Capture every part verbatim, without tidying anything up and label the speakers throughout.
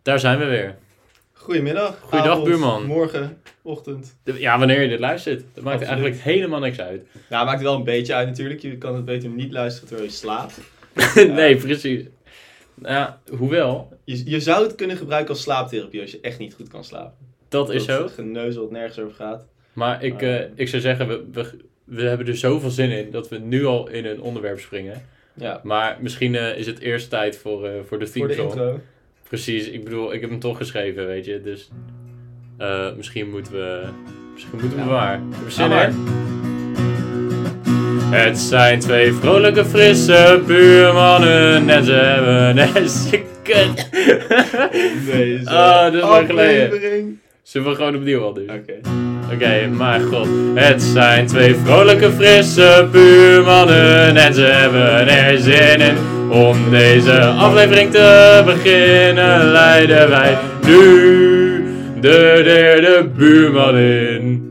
Speaker 1: Daar zijn we weer.
Speaker 2: Goedemiddag,
Speaker 1: Goeiedag,
Speaker 2: avond,
Speaker 1: buurman.
Speaker 2: morgen, ochtend.
Speaker 1: Ja, wanneer je dit luistert. Dat maakt
Speaker 2: Absoluut.
Speaker 1: eigenlijk helemaal niks uit.
Speaker 2: Nou, maakt wel een beetje uit natuurlijk. Je kan het beter niet luisteren terwijl je slaapt.
Speaker 1: nee, precies. Nou, hoewel,
Speaker 2: Je, je zou het kunnen gebruiken als slaaptherapie als je echt niet goed kan slapen.
Speaker 1: dat is zo.
Speaker 2: Dat geneuzel wat nergens over gaat.
Speaker 1: Maar ik,
Speaker 2: Maar,
Speaker 1: eh, ik zou zeggen, we, we, we hebben er zoveel zin in dat we nu al in een onderwerp springen.
Speaker 2: Ja,
Speaker 1: Maar misschien eh, is het eerst tijd voor, eh, voor de
Speaker 2: voor
Speaker 1: theme
Speaker 2: de
Speaker 1: song.
Speaker 2: intro.
Speaker 1: Precies, ik bedoel, ik heb hem toch geschreven, weet je. Dus eh, misschien moeten we... Misschien moeten we
Speaker 2: Ja.
Speaker 1: maar. Heb je zin
Speaker 2: Ga maar.
Speaker 1: in? Het zijn twee vrolijke, frisse buurmannen en ze hebben een kut.
Speaker 2: Deze
Speaker 1: Oh, dat is lang geleden.
Speaker 2: aflevering.
Speaker 1: Zullen we gewoon opnieuw al doen?
Speaker 2: Oké.
Speaker 1: Oké, maar god. Het zijn twee vrolijke, frisse buurmannen en ze hebben er zin in. Om deze aflevering te beginnen leiden wij nu de derde buurman in.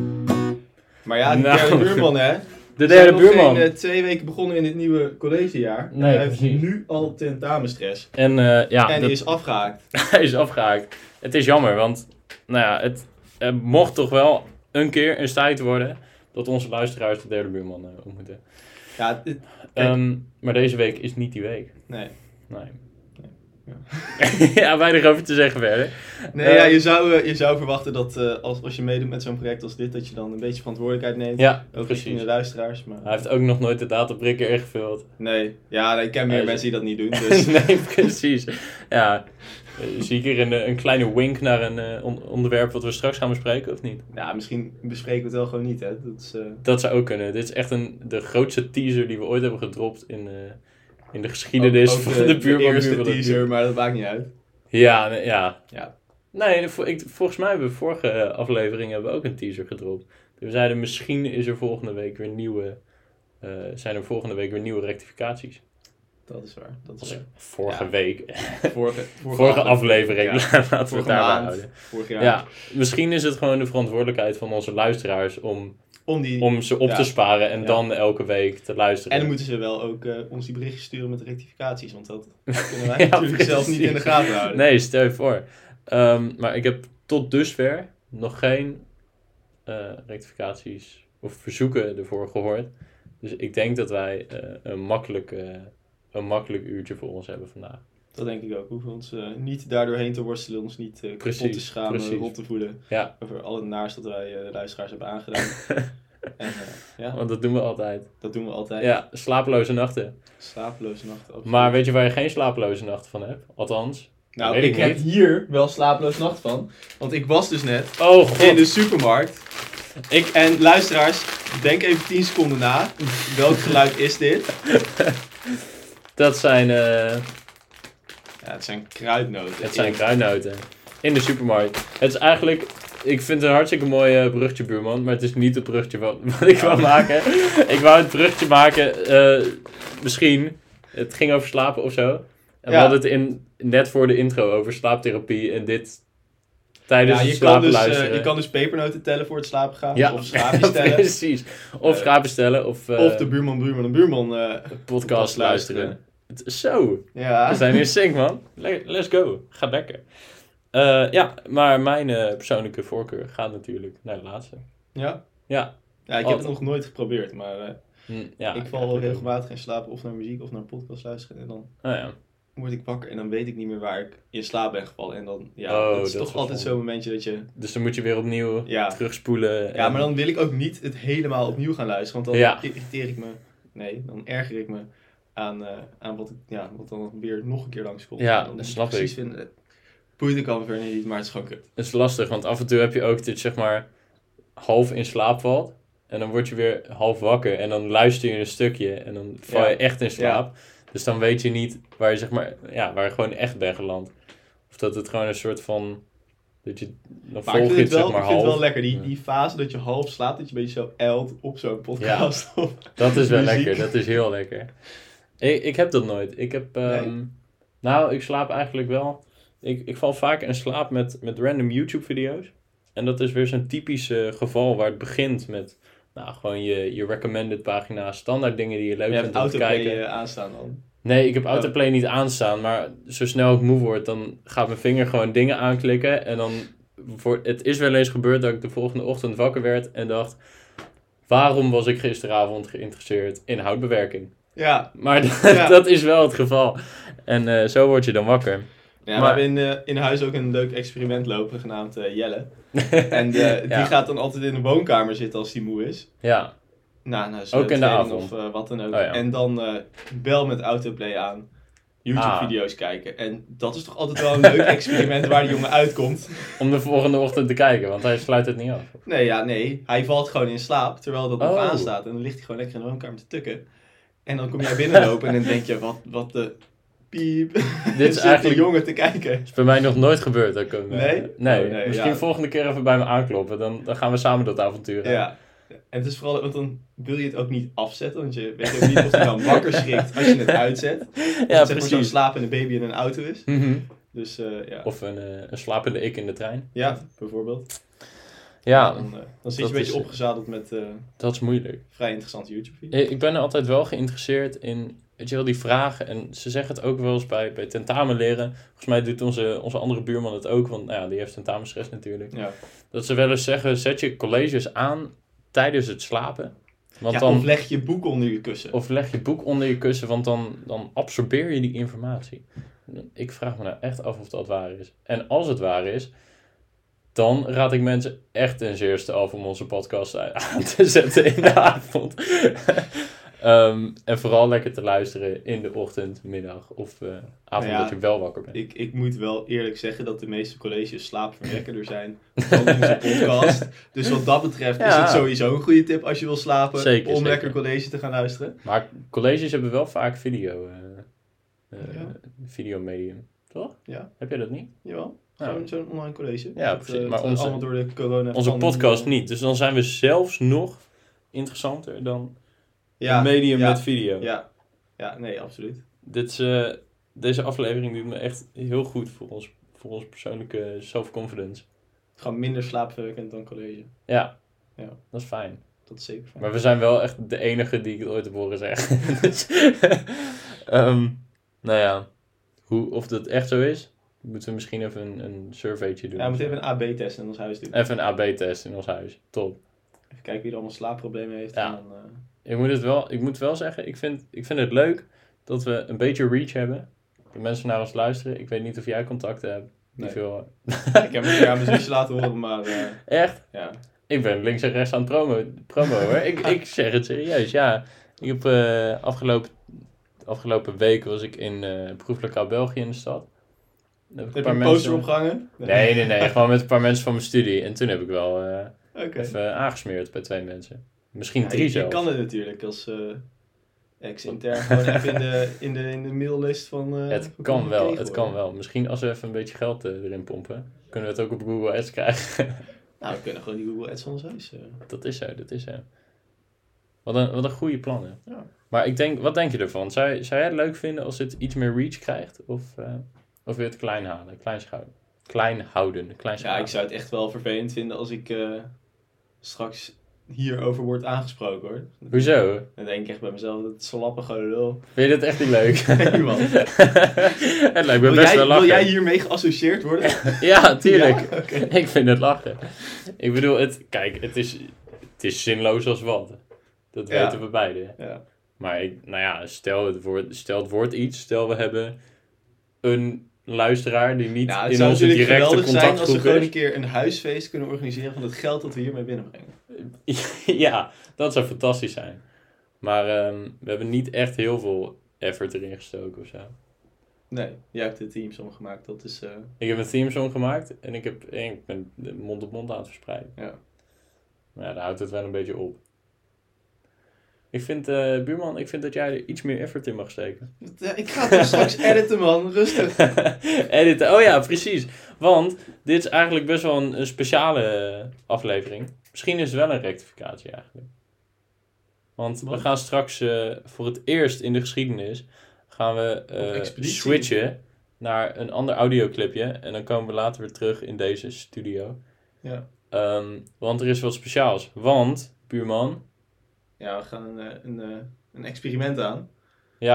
Speaker 2: Maar ja, de
Speaker 1: Nou.
Speaker 2: derde buurman hè.
Speaker 1: De
Speaker 2: We
Speaker 1: derde
Speaker 2: zijn nog
Speaker 1: buurman.
Speaker 2: geen uh, twee weken begonnen in dit nieuwe collegejaar.
Speaker 1: Nee,
Speaker 2: Hij heeft
Speaker 1: precies.
Speaker 2: nu al tentamenstress.
Speaker 1: En eh, ja,
Speaker 2: en
Speaker 1: dat-
Speaker 2: die is afgehaakt.
Speaker 1: hij is afgehaakt. Het is jammer, want nou ja, het eh, mocht toch wel een keer eens tijd worden dat onze luisteraars de derde buurman eh, ontmoeten.
Speaker 2: Ja, dit- Kijk.
Speaker 1: Ehm, maar deze week is niet die week.
Speaker 2: nee.
Speaker 1: Nee.
Speaker 2: Ja.
Speaker 1: ja, weinig over te zeggen verder.
Speaker 2: Nee,
Speaker 1: Eh,
Speaker 2: ja, je, zou, eh, je zou verwachten dat eh, als, als je meedoet met zo'n project als dit, dat je dan een beetje verantwoordelijkheid neemt.
Speaker 1: Ja,
Speaker 2: Ook richting de
Speaker 1: precies.
Speaker 2: luisteraars. Maar...
Speaker 1: Hij heeft ook nog nooit de dataprikker ingevuld.
Speaker 2: Nee, ja, nee, ik ken meer
Speaker 1: Hij is-
Speaker 2: mensen die dat niet doen. Dus...
Speaker 1: nee, precies. Ja, eh, zie ik hier een, eh, een kleine wink naar een eh, on- onderwerp wat we straks gaan bespreken, of niet?
Speaker 2: ja, misschien bespreken we het wel gewoon niet, hè. Dat is, eh,
Speaker 1: Dat zou ook kunnen. Dit is echt een, de grootste teaser die we ooit hebben gedropt in, eh, in de geschiedenis
Speaker 2: ook- ook
Speaker 1: van de, buurman.
Speaker 2: eerste
Speaker 1: buurman, de
Speaker 2: teaser,
Speaker 1: buurman.
Speaker 2: maar dat maakt niet uit.
Speaker 1: Ja, nee, ja.
Speaker 2: Ja.
Speaker 1: Nee, vo- ik, volgens mij hebben we vorige eh, aflevering hebben we ook een teaser gedropt. Dus we zeiden misschien is er volgende week weer nieuwe, eh, zijn er volgende week weer nieuwe rectificaties.
Speaker 2: Dat is waar. Dat is
Speaker 1: Was
Speaker 2: waar.
Speaker 1: vorige
Speaker 2: Ja.
Speaker 1: week.
Speaker 2: Vorige,
Speaker 1: Vorige aflevering.
Speaker 2: Ja.
Speaker 1: Laten we het
Speaker 2: Vorige
Speaker 1: daarbij
Speaker 2: maand.
Speaker 1: houden.
Speaker 2: Vorig jaar.
Speaker 1: Ja, misschien is het gewoon de verantwoordelijkheid van onze luisteraars om,
Speaker 2: Om die...
Speaker 1: om ze op
Speaker 2: Ja.
Speaker 1: te sparen en
Speaker 2: Ja.
Speaker 1: dan elke week te luisteren.
Speaker 2: En dan moeten ze wel ook eh, ons die berichtjes sturen met rectificaties, want dat kunnen wij
Speaker 1: Ja,
Speaker 2: natuurlijk zelf niet in de
Speaker 1: precies.
Speaker 2: gaten houden.
Speaker 1: Nee, stel je voor. Ehm, maar ik heb tot dusver nog geen eh, rectificaties of verzoeken ervoor gehoord. Dus ik denk dat wij eh, een, makkelijk, eh, een makkelijk uurtje voor ons hebben vandaag.
Speaker 2: Dat denk ik ook. We hoeven ons eh, niet daardoor heen te worstelen, ons niet eh, kapot
Speaker 1: Precies,
Speaker 2: te schamen,
Speaker 1: precies.
Speaker 2: rot te voelen
Speaker 1: Ja,
Speaker 2: over al het naars dat wij eh, de luisteraars hebben aangedaan. en eh, ja,
Speaker 1: want dat doen we altijd.
Speaker 2: dat doen we altijd.
Speaker 1: Ja, slapeloze nachten.
Speaker 2: Slapeloze nachten. absoluut.
Speaker 1: Maar weet je waar je geen slapeloze nachten van hebt? Althans,
Speaker 2: nou,
Speaker 1: weet
Speaker 2: ik,
Speaker 1: ik
Speaker 2: heb
Speaker 1: niet.
Speaker 2: hier wel slapeloze nacht van. Want ik was dus net
Speaker 1: oh
Speaker 2: in
Speaker 1: god.
Speaker 2: de supermarkt.
Speaker 1: Ik,
Speaker 2: En luisteraars, denk even tien seconden na. Welk geluid is dit?
Speaker 1: dat zijn, eh,
Speaker 2: Ja, het zijn kruidnoten.
Speaker 1: het zijn kruidnoten. In de supermarkt. Het is eigenlijk... Ik vind het een hartstikke mooi eh, bruggetje, buurman. Maar het is niet het bruggetje wat, wat ik wou maken. Ik wou het bruggetje maken... eh, misschien... Het ging over slapen of zo. En we
Speaker 2: Ja.
Speaker 1: hadden het in, net voor de intro over slaaptherapie. En dit tijdens
Speaker 2: Ja,
Speaker 1: het
Speaker 2: je, kan
Speaker 1: slapen
Speaker 2: dus, eh,
Speaker 1: luisteren.
Speaker 2: je kan dus pepernoten tellen voor het slapen gaan.
Speaker 1: ja,
Speaker 2: Of schaapjes tellen.
Speaker 1: precies. Of
Speaker 2: Eh,
Speaker 1: schapen stellen. Of, eh,
Speaker 2: Of de buurman, buurman en buurman eh,
Speaker 1: podcast luisteren. Het is zo.
Speaker 2: Ja.
Speaker 1: We zijn in sync, man. Le- Let's go. Gaat lekker. Eh, ja, maar mijn eh, persoonlijke voorkeur gaat natuurlijk naar de laatste.
Speaker 2: Ja?
Speaker 1: Ja.
Speaker 2: Ja, ik heb het nog nooit geprobeerd, maar eh,
Speaker 1: Hm, ja
Speaker 2: ik val wel regelmatig in slaap of naar muziek of naar een podcast luisteren. En dan
Speaker 1: Oh, ja.
Speaker 2: word ik wakker en dan weet ik niet meer waar ik in slaap ben gevallen. En dan, ja,
Speaker 1: Oh,
Speaker 2: het is
Speaker 1: dat
Speaker 2: toch
Speaker 1: is wel
Speaker 2: altijd
Speaker 1: zonde.
Speaker 2: zo'n momentje dat je...
Speaker 1: Dus dan moet je weer opnieuw
Speaker 2: Ja.
Speaker 1: terugspoelen.
Speaker 2: Ja,
Speaker 1: en-
Speaker 2: maar dan wil ik ook niet het helemaal opnieuw gaan luisteren. Want dan
Speaker 1: Ja.
Speaker 2: irriteer ik me... Nee, dan erger ik me aan, eh, aan wat, ik, ja, wat dan weer nog een keer langskomt.
Speaker 1: Ja,
Speaker 2: En dan
Speaker 1: dat
Speaker 2: moet
Speaker 1: snap
Speaker 2: precies
Speaker 1: ik.
Speaker 2: Vinden, het boeit ik al verder niet, maar het is gewoon kut.
Speaker 1: Het is lastig, want af en toe heb je ook dat je zeg maar half in slaap valt. En dan word je weer half wakker. En dan luister je een stukje. En dan val je
Speaker 2: Ja.
Speaker 1: echt in slaap. Dus dan weet je niet waar je zeg maar... Ja, waar je gewoon echt bent geland. Of dat het gewoon een soort van... Dat je... Dan
Speaker 2: Maar ik
Speaker 1: volg
Speaker 2: vind
Speaker 1: je
Speaker 2: het
Speaker 1: het
Speaker 2: wel,
Speaker 1: zeg maar
Speaker 2: ik vind het
Speaker 1: half.
Speaker 2: wel lekker, die,
Speaker 1: Ja.
Speaker 2: die fase dat je half slaapt, dat je een beetje zo elt op zo'n podcast. Ja.
Speaker 1: Dat is wel
Speaker 2: muziek.
Speaker 1: lekker, dat is heel lekker. Ik, ik heb dat nooit. Ik heb, ehm,
Speaker 2: Nee?
Speaker 1: nou, ik slaap eigenlijk wel. Ik, ik val vaak in slaap met, met random YouTube-video's. En dat is weer zo'n typisch eh, geval waar het begint met, nou, gewoon je, je recommended pagina, standaard dingen die je leuk
Speaker 2: Je hebt
Speaker 1: vindt om te
Speaker 2: autoplay
Speaker 1: kijken.
Speaker 2: uh, aanstaan dan.
Speaker 1: Nee, ik heb autoplay niet aanstaan, maar zo snel ik moe word, dan gaat mijn vinger gewoon dingen aanklikken. En dan, voor, het is wel eens gebeurd dat ik de volgende ochtend wakker werd en dacht, waarom was ik gisteravond geïnteresseerd in houtbewerking?
Speaker 2: Ja.
Speaker 1: Maar dat,
Speaker 2: Ja.
Speaker 1: dat is wel het geval. En uh, zo word je dan wakker.
Speaker 2: Ja,
Speaker 1: maar...
Speaker 2: we hebben in, uh, in huis ook een leuk experiment lopen, genaamd uh, Jelle. En uh, die
Speaker 1: ja.
Speaker 2: gaat dan altijd in de woonkamer zitten als hij moe is.
Speaker 1: Ja.
Speaker 2: Nou, nou
Speaker 1: ook in de avond.
Speaker 2: Of uh, wat dan ook.
Speaker 1: Oh, ja.
Speaker 2: En dan uh, bel met autoplay aan. YouTube-video's ah. kijken. En dat is toch altijd wel een leuk experiment waar die jongen uitkomt.
Speaker 1: Om de volgende ochtend te kijken, want hij sluit het niet af.
Speaker 2: Nee, ja, nee. Hij valt gewoon in slaap, terwijl dat nog
Speaker 1: oh.
Speaker 2: aanstaat. En dan ligt hij gewoon lekker in de woonkamer te tukken. En dan kom jij binnenlopen en dan denk je, wat, wat de piep. Dit is eigenlijk de jongen te kijken.
Speaker 1: Is bij mij nog nooit gebeurd. Dat ik,
Speaker 2: nee?
Speaker 1: Uh, nee?
Speaker 2: Oh, nee.
Speaker 1: Misschien
Speaker 2: ja.
Speaker 1: volgende keer even bij me aankloppen. Dan, dan gaan we samen dat avontuur aan.
Speaker 2: Ja. En het is vooral, want dan wil je het ook niet afzetten, want je weet ook niet of hij dan wakker schrikt als je het uitzet. Als
Speaker 1: ja,
Speaker 2: het
Speaker 1: zeg
Speaker 2: maar zo'n slapende baby in een auto is.
Speaker 1: Mm-hmm.
Speaker 2: Dus, uh, ja.
Speaker 1: Of een, uh, een slapende ik in de trein.
Speaker 2: Ja, bijvoorbeeld.
Speaker 1: Ja.
Speaker 2: Dan, uh, dan zit je een beetje is, opgezadeld met uh,
Speaker 1: dat is moeilijk.
Speaker 2: Vrij interessante YouTube-video's.
Speaker 1: Ik ben altijd wel geïnteresseerd in, weet je wel, die vragen. En ze zeggen het ook wel eens bij, bij tentamenleren. Volgens mij doet onze, onze andere buurman het ook, want nou ja, die heeft tentamenstress natuurlijk.
Speaker 2: Ja.
Speaker 1: Dat ze wel eens zeggen, zet je colleges aan tijdens het slapen. Want
Speaker 2: ja,
Speaker 1: dan,
Speaker 2: of leg je boek onder je kussen.
Speaker 1: Of leg je boek onder je kussen, want dan, dan absorbeer je die informatie. Ik vraag me nou echt af of dat waar is. En als het waar is, dan raad ik mensen echt ten zeerste af om onze podcast aan te zetten in de avond. um, en vooral lekker te luisteren in de ochtend, middag of uh, avond nou ja, dat je wel wakker bent.
Speaker 2: Ik, ik moet wel eerlijk zeggen dat de meeste colleges slaapverwekkender zijn dan onze podcast. Dus wat dat betreft ja. is het sowieso een goede tip als je wil slapen
Speaker 1: zeker,
Speaker 2: om
Speaker 1: zeker.
Speaker 2: lekker college te gaan luisteren.
Speaker 1: Maar colleges hebben wel vaak video, uh, uh,
Speaker 2: ja.
Speaker 1: videomedium, toch?
Speaker 2: Ja.
Speaker 1: Heb jij dat niet?
Speaker 2: Jawel. Zo'n, zo'n online college.
Speaker 1: Ja,
Speaker 2: dat,
Speaker 1: precies.
Speaker 2: Uh,
Speaker 1: maar onze,
Speaker 2: allemaal door de corona
Speaker 1: onze podcast niet. Dus dan zijn we zelfs nog interessanter dan
Speaker 2: ja,
Speaker 1: een medium
Speaker 2: ja,
Speaker 1: met video.
Speaker 2: Ja, ja nee, absoluut.
Speaker 1: Dit is, uh, deze aflevering doet me echt heel goed voor ons, voor ons persoonlijke self-confidence.
Speaker 2: Gewoon minder slaapverwekkend dan college.
Speaker 1: Ja.
Speaker 2: ja,
Speaker 1: dat is fijn.
Speaker 2: Dat is zeker fijn.
Speaker 1: Maar we zijn wel echt de enige die ik het ooit heb horen zeggen. dus, um, nou ja, hoe, of dat echt zo is... Moeten we misschien even een, een surveytje doen.
Speaker 2: Ja, we moeten even een A B-test in ons huis doen.
Speaker 1: Even een A B-test in ons huis. Top.
Speaker 2: Even kijken wie er allemaal slaapproblemen heeft.
Speaker 1: Ja.
Speaker 2: En dan, uh...
Speaker 1: ik, moet het wel, ik moet wel zeggen, ik vind, ik vind het leuk dat we een beetje reach hebben. Dat mensen naar ons luisteren. Ik weet niet of jij contacten hebt.
Speaker 2: Nee.
Speaker 1: Veel...
Speaker 2: ik heb het ja, mijn zusje laten horen, maar... Uh...
Speaker 1: Echt?
Speaker 2: Ja.
Speaker 1: Ik ben links en rechts aan het promo, promo hoor. ik, ik zeg het serieus, ja. Ik heb uh, afgelopen, afgelopen week was ik in uh, proeflokaal België in de stad.
Speaker 2: Heb, heb je een poster mensen... opgehangen?
Speaker 1: Nee, nee, nee. Gewoon met een paar mensen van mijn studie. En toen heb ik wel uh,
Speaker 2: okay.
Speaker 1: even aangesmeerd bij twee mensen. Misschien
Speaker 2: ja,
Speaker 1: drie
Speaker 2: je,
Speaker 1: zelfs.
Speaker 2: Je kan het natuurlijk als uh, ex-intern gewoon even in de, in de, in de maillist van... Uh,
Speaker 1: het
Speaker 2: van
Speaker 1: kan wel, het kan wel. Misschien als we even een beetje geld uh, erin pompen, kunnen we het ook op Google Ads krijgen.
Speaker 2: Nou, we kunnen gewoon die Google Ads van ons huis. Uh.
Speaker 1: Dat is zo, dat is zo. Wat een, wat een goede plannen.
Speaker 2: Ja.
Speaker 1: Maar ik denk, wat denk je ervan? Zou, zou jij het leuk vinden als het iets meer reach krijgt? Of... Uh, Of wil je het klein halen? Klein, schou- klein houden? Klein
Speaker 2: ja, ik zou het echt wel vervelend vinden als ik uh, straks hierover word aangesproken hoor.
Speaker 1: Hoezo?
Speaker 2: Dan denk ik echt bij mezelf, dat slappe gewoon lul.
Speaker 1: Vind je dat echt niet leuk?
Speaker 2: Nee man.
Speaker 1: Het lijkt me
Speaker 2: wil
Speaker 1: best
Speaker 2: jij,
Speaker 1: wel lachen.
Speaker 2: Wil jij hiermee geassocieerd worden?
Speaker 1: Ja, tuurlijk.
Speaker 2: Ja? Okay.
Speaker 1: Ik vind het lachen. Ik bedoel, het, kijk, het is, het is zinloos als wat. Dat
Speaker 2: ja.
Speaker 1: weten we beide.
Speaker 2: Ja.
Speaker 1: Maar ik, nou ja, stel het, wordt, stel het wordt iets. Stel we hebben een luisteraar die niet
Speaker 2: nou,
Speaker 1: in onze directe contactgroep is. Het zou
Speaker 2: zijn als we gewoon een keer een huisfeest kunnen organiseren van het geld dat we hiermee binnenbrengen.
Speaker 1: Ja, dat zou fantastisch zijn. Maar um, we hebben niet echt heel veel effort erin gestoken of zo.
Speaker 2: Nee, jij hebt de teamsong gemaakt. Dat is, uh...
Speaker 1: Ik heb een themesong gemaakt en ik, heb, en ik ben mond op mond aan het verspreiden.
Speaker 2: Ja.
Speaker 1: Maar ja, daar houdt het wel een beetje op. Ik vind, uh, buurman, ik vind dat jij er iets meer effort in mag steken.
Speaker 2: Ja, ik ga het straks editen, man. Rustig.
Speaker 1: Editen, oh ja, precies. Want dit is eigenlijk best wel een, een speciale aflevering. Misschien is het wel een rectificatie eigenlijk. Want Wat? we gaan straks uh, voor het eerst in de geschiedenis gaan we uh, switchen naar een ander audioclipje. En dan komen we later weer terug in deze studio.
Speaker 2: Ja.
Speaker 1: Um, want er is wat speciaals. Want, buurman...
Speaker 2: Ja, we gaan een, een, een experiment aan.
Speaker 1: Ja.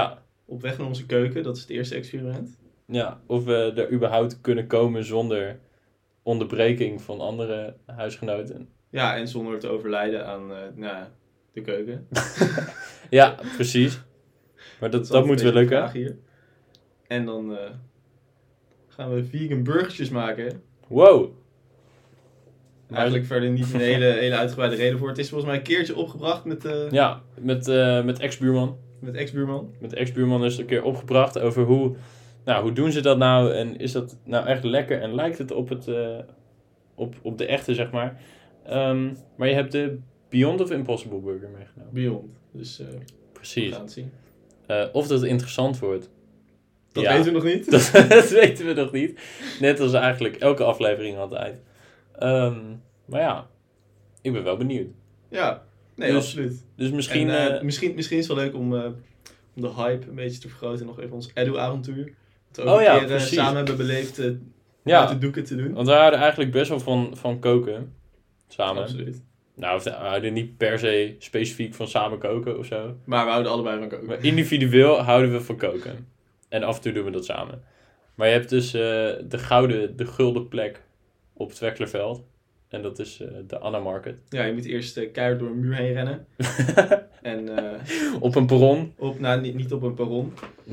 Speaker 2: op weg naar onze keuken. Dat is het eerste experiment.
Speaker 1: Ja, of we er überhaupt kunnen komen zonder onderbreking van andere huisgenoten.
Speaker 2: Ja, en zonder te overlijden aan uh, nou, de keuken.
Speaker 1: Ja, precies. Maar dat,
Speaker 2: dat,
Speaker 1: dat moet wel lukken.
Speaker 2: Hier. En dan uh, gaan we vegan burgertjes maken.
Speaker 1: Wow.
Speaker 2: Eigenlijk maar... verder niet een hele, hele uitgebreide reden voor. Het is volgens mij een keertje opgebracht met... Uh,
Speaker 1: ja, met, uh, met ex-buurman.
Speaker 2: Met ex-buurman.
Speaker 1: Met ex-buurman is het een keer opgebracht over hoe... Nou, hoe doen ze dat nou? En is dat nou echt lekker? En lijkt het op, het, uh, op, op de echte, zeg maar. Um, maar je hebt de Beyond of Impossible Burger meegenomen.
Speaker 2: Beyond. Dus uh,
Speaker 1: precies.
Speaker 2: We gaan het zien.
Speaker 1: Uh, of dat het interessant wordt.
Speaker 2: Dat ja, weten we nog niet.
Speaker 1: Dat, dat weten we nog niet. Net als eigenlijk elke aflevering altijd. Um, maar ja, ik ben wel benieuwd.
Speaker 2: Ja, nee,
Speaker 1: dus,
Speaker 2: absoluut.
Speaker 1: Dus misschien,
Speaker 2: en, uh,
Speaker 1: uh,
Speaker 2: misschien... Misschien is het wel leuk om, uh, om de hype een beetje te vergroten. Nog even ons Edu-avontuur. Dat we ook
Speaker 1: oh,
Speaker 2: een
Speaker 1: ja,
Speaker 2: keer uh, samen hebben beleefd uh,
Speaker 1: ja,
Speaker 2: uit de doeken te doen.
Speaker 1: Want we houden eigenlijk best wel van, van koken. Samen.
Speaker 2: Absoluut.
Speaker 1: Nou, we houden niet per se specifiek van samen koken of zo.
Speaker 2: Maar we houden allebei van koken.
Speaker 1: Maar individueel houden we van koken. En af en toe doen we dat samen. Maar je hebt dus uh, de gouden, de gulden plek op het Wecklerveld. En dat is uh, de Anna Market.
Speaker 2: Ja, je moet eerst uh, keihard door een muur heen rennen. en, uh,
Speaker 1: op een perron?
Speaker 2: Op, nou, niet, niet op een perron.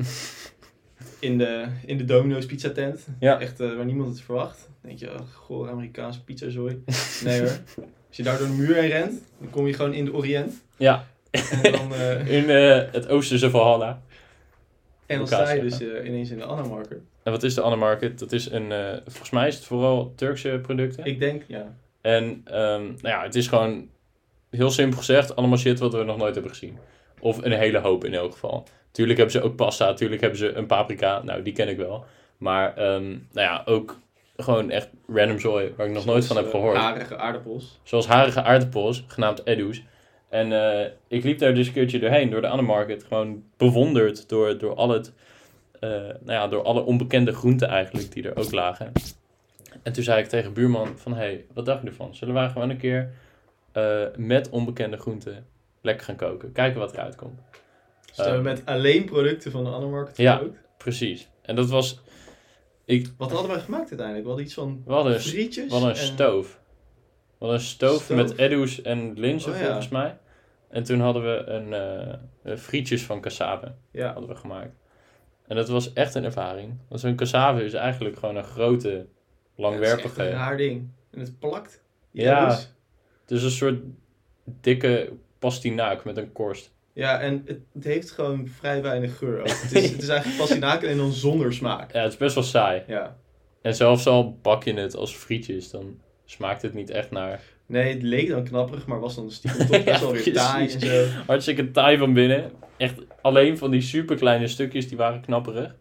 Speaker 2: In de, in de Domino's pizza tent.
Speaker 1: Ja.
Speaker 2: Echt uh, waar niemand het verwacht. Dan denk je, oh, goh, Amerikaanse pizzazooi. Nee hoor. Als je daar door de muur heen rent, dan kom je gewoon in de Orient.
Speaker 1: Ja.
Speaker 2: En dan, uh,
Speaker 1: in uh, het Oosterse Valhalla.
Speaker 2: En dan sta je dus uh, ineens in de Anna Market.
Speaker 1: En wat is de Anna Market? Dat is een, uh, volgens mij is het vooral Turkse producten.
Speaker 2: Ik denk, ja.
Speaker 1: En um, nou ja, het is gewoon heel simpel gezegd allemaal shit wat we nog nooit hebben gezien. Of een hele hoop in elk geval. Tuurlijk hebben ze ook pasta, tuurlijk hebben ze een paprika. Nou, die ken ik wel. Maar um, nou ja, ook gewoon echt random zooi waar ik nog
Speaker 2: Zoals,
Speaker 1: nooit van heb gehoord.
Speaker 2: Uh, harige aardappels.
Speaker 1: Zoals harige aardappels, genaamd Edu's. En uh, ik liep daar dus een keertje doorheen, door de Anna Market. Gewoon bewonderd door, door, al het, uh, nou ja, door alle onbekende groenten eigenlijk die er ook lagen. En toen zei ik tegen buurman van, hé, hey, wat dacht je ervan? Zullen wij gewoon een keer uh, met onbekende groenten lekker gaan koken? Kijken wat eruit komt.
Speaker 2: Dus uh, met alleen producten van de Anna Market
Speaker 1: ja,
Speaker 2: gekookt?
Speaker 1: Precies. En dat was... Ik,
Speaker 2: wat hadden wij gemaakt uiteindelijk? We hadden iets van
Speaker 1: we hadden
Speaker 2: frietjes?
Speaker 1: We hadden een en... stoof. We hadden een stoof, stoof. met Edu's en linzen oh, volgens ja. mij. En toen hadden we een uh, frietjes van cassave
Speaker 2: ja.
Speaker 1: hadden we gemaakt. En dat was echt een ervaring. Want zo'n cassave is eigenlijk gewoon een grote, langwerpige...
Speaker 2: Ja, het is echt een raar ding. En het plakt.
Speaker 1: Ja, dus. Het is een soort dikke pastinaak met een korst.
Speaker 2: Ja, en het, het heeft gewoon vrij weinig geur. Het is, het is eigenlijk pastinaak en dan zonder smaak.
Speaker 1: Ja, het is best wel saai.
Speaker 2: Ja.
Speaker 1: En zelfs al bak je het als frietjes, dan smaakt het niet echt naar...
Speaker 2: Nee, het leek dan knapperig, maar was dan stiekem toch best wel weer taai en zo.
Speaker 1: Hartstikke taai van binnen. Echt alleen van die super kleine stukjes, die waren knapperig.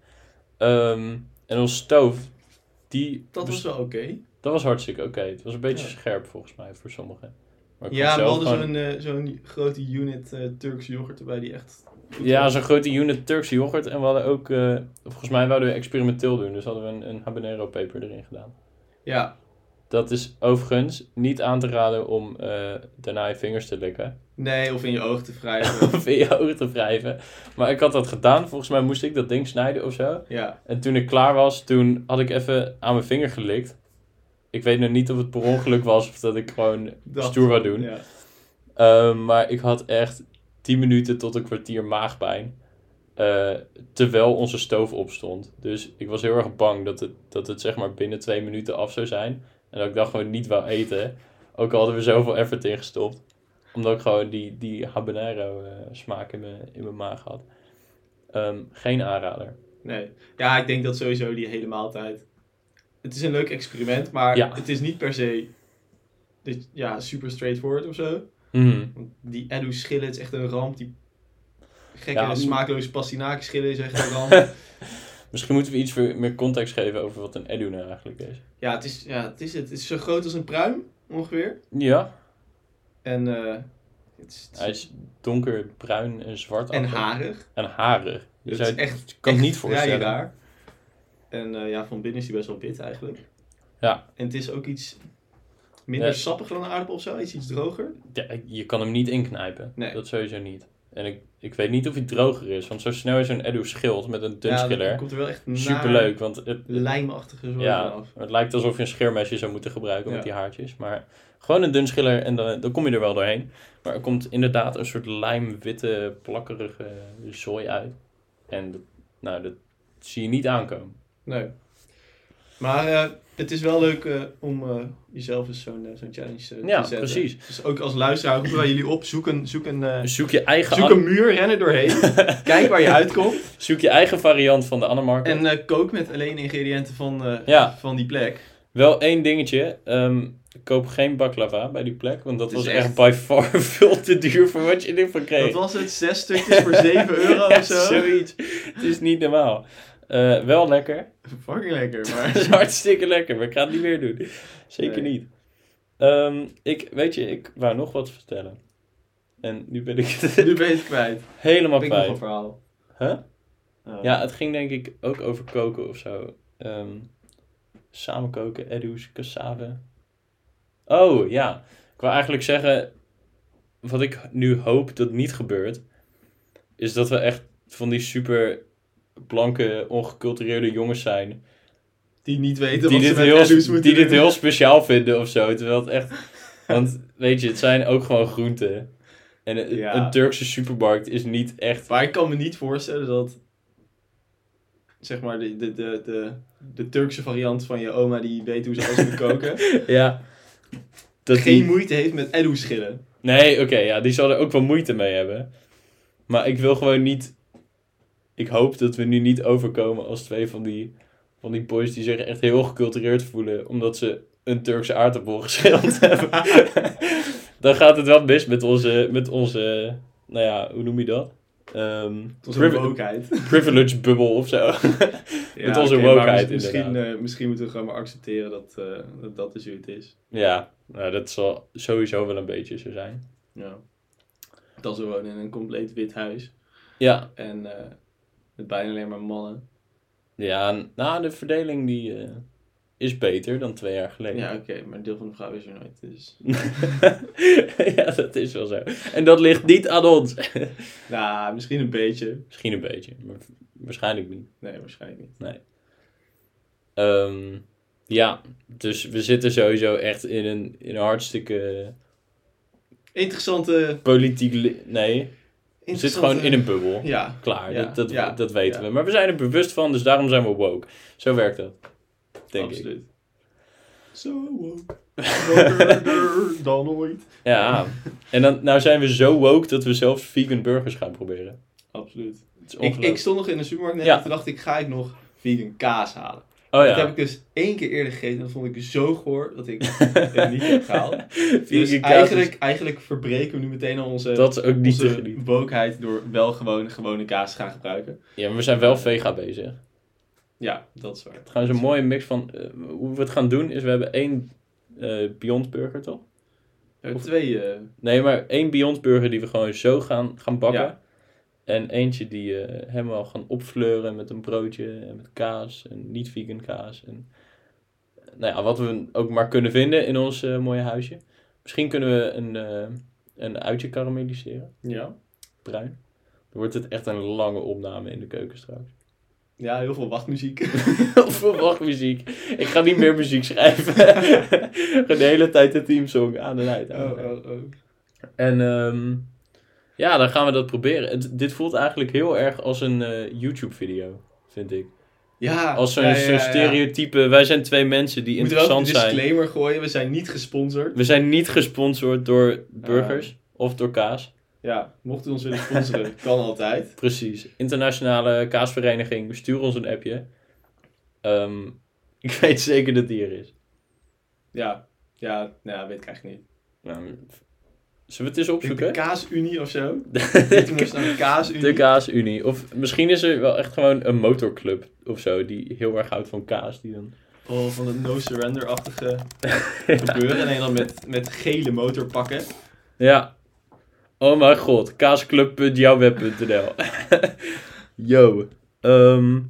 Speaker 1: Um, en onze stoof, die...
Speaker 2: Dat was wel oké. Okay.
Speaker 1: Dat was hartstikke oké. Okay. Het was een beetje ja. scherp volgens mij voor sommigen. Maar
Speaker 2: ja, we hadden gewoon... zo'n, uh, zo'n grote unit uh, Turkse yoghurt erbij die echt...
Speaker 1: Ja, was. zo'n grote unit Turkse yoghurt. En we hadden ook, uh, volgens mij wouden we experimenteel doen. Dus hadden we een, een habanero peper erin gedaan.
Speaker 2: Ja.
Speaker 1: Dat is overigens niet aan te raden om uh, daarna je vingers te likken.
Speaker 2: Nee, of in je oog te wrijven.
Speaker 1: of in je oog te wrijven. Maar ik had dat gedaan. Volgens mij moest ik dat ding snijden of zo.
Speaker 2: Ja.
Speaker 1: En toen ik klaar was, toen had ik even aan mijn vinger gelikt. Ik weet nog niet of het per ongeluk was of dat ik gewoon dat, stoer wou doen.
Speaker 2: Ja.
Speaker 1: Uh, maar ik had echt tien minuten tot een kwartier maagpijn. Uh, terwijl onze stoof opstond. Dus ik was heel erg bang dat het, dat het zeg maar binnen twee minuten af zou zijn. En dat ik dat gewoon niet wou eten. Ook al hadden we zoveel effort ingestopt. Omdat ik gewoon die, die habanero uh, smaak in mijn, in mijn maag had. Um, geen aanrader.
Speaker 2: Nee. Ja, ik denk dat sowieso die hele maaltijd... Het is een leuk experiment, maar ja. het is niet per se dit, ja, super straightforward of zo.
Speaker 1: Mm-hmm.
Speaker 2: Want die Edu schillen, het is echt een ramp. Die gekke ja, smaakloze pastinaken schillen is echt een ramp.
Speaker 1: Misschien moeten we iets meer context geven over wat een Edu nou eigenlijk is.
Speaker 2: Ja, het is, ja, het is het. Het is zo groot als een pruim, ongeveer.
Speaker 1: Ja.
Speaker 2: En uh, het is, het
Speaker 1: hij is donker, bruin en zwart.
Speaker 2: En harig.
Speaker 1: En harig.
Speaker 2: Dus het is echt,
Speaker 1: kan
Speaker 2: echt
Speaker 1: niet voorstellen.
Speaker 2: raar. En uh, ja, van binnen is die best wel wit eigenlijk.
Speaker 1: Ja.
Speaker 2: En het is ook iets minder
Speaker 1: ja.
Speaker 2: sappig dan een aardappel of zo. Iets, iets droger.
Speaker 1: Ja, je kan hem niet inknijpen.
Speaker 2: Nee.
Speaker 1: Dat sowieso niet. En ik, ik weet niet of hij droger is, want zo snel is een Edu schild met een dun
Speaker 2: Ja,
Speaker 1: schiller.
Speaker 2: dan komt er wel echt naar
Speaker 1: Superleuk, want het,
Speaker 2: lijmachtige zorg
Speaker 1: ja,
Speaker 2: vanaf.
Speaker 1: het lijkt alsof je een scheermesje zou moeten gebruiken
Speaker 2: Ja.
Speaker 1: met die haartjes. Maar gewoon een dun schiller en dan, dan kom je er wel doorheen. Maar er komt inderdaad een soort lijmwitte, plakkerige zooi uit. En dat, nou, dat zie je niet aankomen.
Speaker 2: Nee. Maar uh, het is wel leuk uh, om uh, jezelf eens zo'n, uh, zo'n challenge uh,
Speaker 1: Ja,
Speaker 2: te zetten.
Speaker 1: precies.
Speaker 2: Dus ook als luisteraar roepen wij jullie op. Zoek een, zoek een, uh,
Speaker 1: Zoek je eigen,
Speaker 2: zoek een muur, ren er doorheen. Kijk waar je uitkomt.
Speaker 1: zoek je eigen variant van de Annemarket.
Speaker 2: En uh, kook met alleen ingrediënten van, uh,
Speaker 1: Ja.
Speaker 2: van die plek.
Speaker 1: Wel één dingetje. Um, koop geen baklava bij die plek. Want dat
Speaker 2: Het is
Speaker 1: was echt
Speaker 2: echt-
Speaker 1: by far veel te duur voor wat je ervan kreeg.
Speaker 2: Wat was het? Zes stukjes voor zeven euro
Speaker 1: Ja,
Speaker 2: of zo?
Speaker 1: zoiets. Het is niet normaal. Uh, wel lekker.
Speaker 2: Fucking lekker,
Speaker 1: Het
Speaker 2: maar...
Speaker 1: is hartstikke lekker, maar ik ga het niet meer doen. Zeker
Speaker 2: Nee.
Speaker 1: niet. Um, ik, weet je, ik wou nog wat vertellen. En nu ben ik het
Speaker 2: Nu ben je het kwijt.
Speaker 1: helemaal
Speaker 2: Heb ik nog een
Speaker 1: kwijt.
Speaker 2: verhaal.
Speaker 1: Huh?
Speaker 2: Oh.
Speaker 1: Ja, het ging denk ik ook over koken of zo. Um, samen koken, Edu's, cassave. Oh, ja. Ik wil eigenlijk zeggen, wat ik nu hoop dat niet gebeurt, is dat we echt van die super blanke, ongecultureerde jongens zijn.
Speaker 2: Die niet weten
Speaker 1: Die
Speaker 2: wat
Speaker 1: dit,
Speaker 2: ze met
Speaker 1: heel,
Speaker 2: Edo's moeten
Speaker 1: die dit
Speaker 2: doen.
Speaker 1: heel speciaal vinden of zo. Terwijl het echt... Want weet je, het zijn ook gewoon groenten. En een,
Speaker 2: Ja.
Speaker 1: een Turkse supermarkt is niet echt...
Speaker 2: Maar ik kan me niet voorstellen dat... Zeg maar, de, de, de, de, de Turkse variant van je oma die weet hoe ze alles moet koken...
Speaker 1: Ja. Dat
Speaker 2: geen
Speaker 1: die-
Speaker 2: moeite heeft met Edo's schillen.
Speaker 1: Nee, oké, ja, die zal er ook wel moeite mee hebben. Maar ik wil gewoon niet... Ik hoop dat we nu niet overkomen als twee van die, van die boys die zich echt heel gecultureerd voelen, omdat ze een Turkse aardappel geschild hebben. Dan gaat het wel mis met onze, met onze, nou ja, hoe noem je dat? Um,
Speaker 2: Tot een
Speaker 1: privi-
Speaker 2: wokeheid.
Speaker 1: privilege bubble of zo. Met onze
Speaker 2: oké, maar
Speaker 1: wokeheid,
Speaker 2: mis- misschien,
Speaker 1: inderdaad.
Speaker 2: uh, misschien moeten we gewoon maar accepteren dat uh, dat, dat is hoe het is.
Speaker 1: Ja, nou, dat zal sowieso wel een beetje zo zijn.
Speaker 2: Ja. Dat we wonen in een compleet wit huis.
Speaker 1: Ja,
Speaker 2: En uh, met bijna alleen maar mannen.
Speaker 1: ja, nou, de verdeling die uh, is beter dan twee jaar geleden.
Speaker 2: Ja, oké, maar een deel van de vrouw is er nooit. Dus...
Speaker 1: Ja, dat is wel zo. En dat ligt niet aan ons.
Speaker 2: nou, misschien een beetje.
Speaker 1: Misschien een beetje, maar waarschijnlijk niet.
Speaker 2: Nee, waarschijnlijk niet.
Speaker 1: Nee. Um, ja, dus we zitten sowieso echt in een, in een hartstikke
Speaker 2: Interessante...
Speaker 1: politiek... Li- nee, we zitten
Speaker 2: interessante-
Speaker 1: gewoon in een bubbel.
Speaker 2: Ja.
Speaker 1: Klaar,
Speaker 2: Ja,
Speaker 1: dat, dat,
Speaker 2: ja,
Speaker 1: dat weten
Speaker 2: ja.
Speaker 1: we. Maar we zijn er bewust van, dus daarom zijn we woke. Zo werkt dat, denk ik.
Speaker 2: Absoluut. Zo woke. Woker dan ooit.
Speaker 1: Ja, en dan, nou zijn we zo woke dat we zelfs vegan burgers gaan proberen.
Speaker 2: Absoluut.
Speaker 1: Het is
Speaker 2: Ik,
Speaker 1: ongelooflijk.
Speaker 2: ik stond nog in de supermarkt net
Speaker 1: Ja.
Speaker 2: en toen dacht ik, ga ik nog vegan kaas halen?
Speaker 1: Oh
Speaker 2: Dat
Speaker 1: ja.
Speaker 2: heb ik dus één keer eerder gegeten en dat vond ik zo goor dat ik het niet heb gehaald. Dus
Speaker 1: Vegan kaas
Speaker 2: eigenlijk, eigenlijk verbreken we nu meteen al onze,
Speaker 1: is- dat is ook niet te
Speaker 2: onze
Speaker 1: genieten.
Speaker 2: wokeheid door wel gewoon gewone kaas te gaan gebruiken.
Speaker 1: Ja, maar we zijn wel vega bezig.
Speaker 2: Ja, dat is waar.
Speaker 1: Het gaan zo'n mooie mix van... Uh, hoe we het gaan doen is, we hebben één uh, Beyond Burger, toch?
Speaker 2: We hebben twee... Uh,
Speaker 1: Nee, maar één Beyond Burger die we gewoon zo gaan, gaan bakken.
Speaker 2: Ja.
Speaker 1: En eentje die uh, helemaal gaan opfleuren met een broodje en met kaas en niet vegan kaas. En, nou ja, wat we ook maar kunnen vinden in ons uh, mooie huisje. Misschien kunnen we een, uh, een uitje karamelliseren.
Speaker 2: ja.
Speaker 1: Bruin. Dan wordt het echt een lange opname in de keuken straks.
Speaker 2: ja, heel veel wachtmuziek.
Speaker 1: Heel veel wachtmuziek. Ik ga niet meer muziek schrijven. Gewoon de hele tijd de teamsong aan en uit.
Speaker 2: oh, oh, oh.
Speaker 1: En um, ja, dan gaan we dat proberen. Het, dit voelt eigenlijk heel erg als een uh, YouTube-video, vind ik.
Speaker 2: Ja,
Speaker 1: Als zo'n
Speaker 2: ja, ja,
Speaker 1: zo'n
Speaker 2: ja.
Speaker 1: stereotype, wij zijn twee mensen die
Speaker 2: We moeten wel
Speaker 1: interessant
Speaker 2: een
Speaker 1: zijn.
Speaker 2: disclaimer gooien, we zijn niet gesponsord.
Speaker 1: We zijn niet gesponsord door burgers of door kaas.
Speaker 2: Ja, mochten we ons willen sponsoren, kan altijd.
Speaker 1: Precies. Internationale kaasvereniging, stuur ons een appje. Um, ik weet zeker dat die er is.
Speaker 2: Ja, ja, nou, weet ik eigenlijk niet.
Speaker 1: Nou, zullen we het eens
Speaker 2: De
Speaker 1: opzoeken?
Speaker 2: Kaasunie of zo?
Speaker 1: De,
Speaker 2: Moeten we eens naar de Kaasunie?
Speaker 1: de Kaasunie. Of misschien is er wel echt gewoon een motorclub of zo die heel erg houdt van kaas. Die dan...
Speaker 2: Oh, van het no surrender-achtige gebeuren. En dan met, met gele motorpakken.
Speaker 1: Ja. Oh mijn god. kaasclub punt jouwweb punt n l Yo. Um...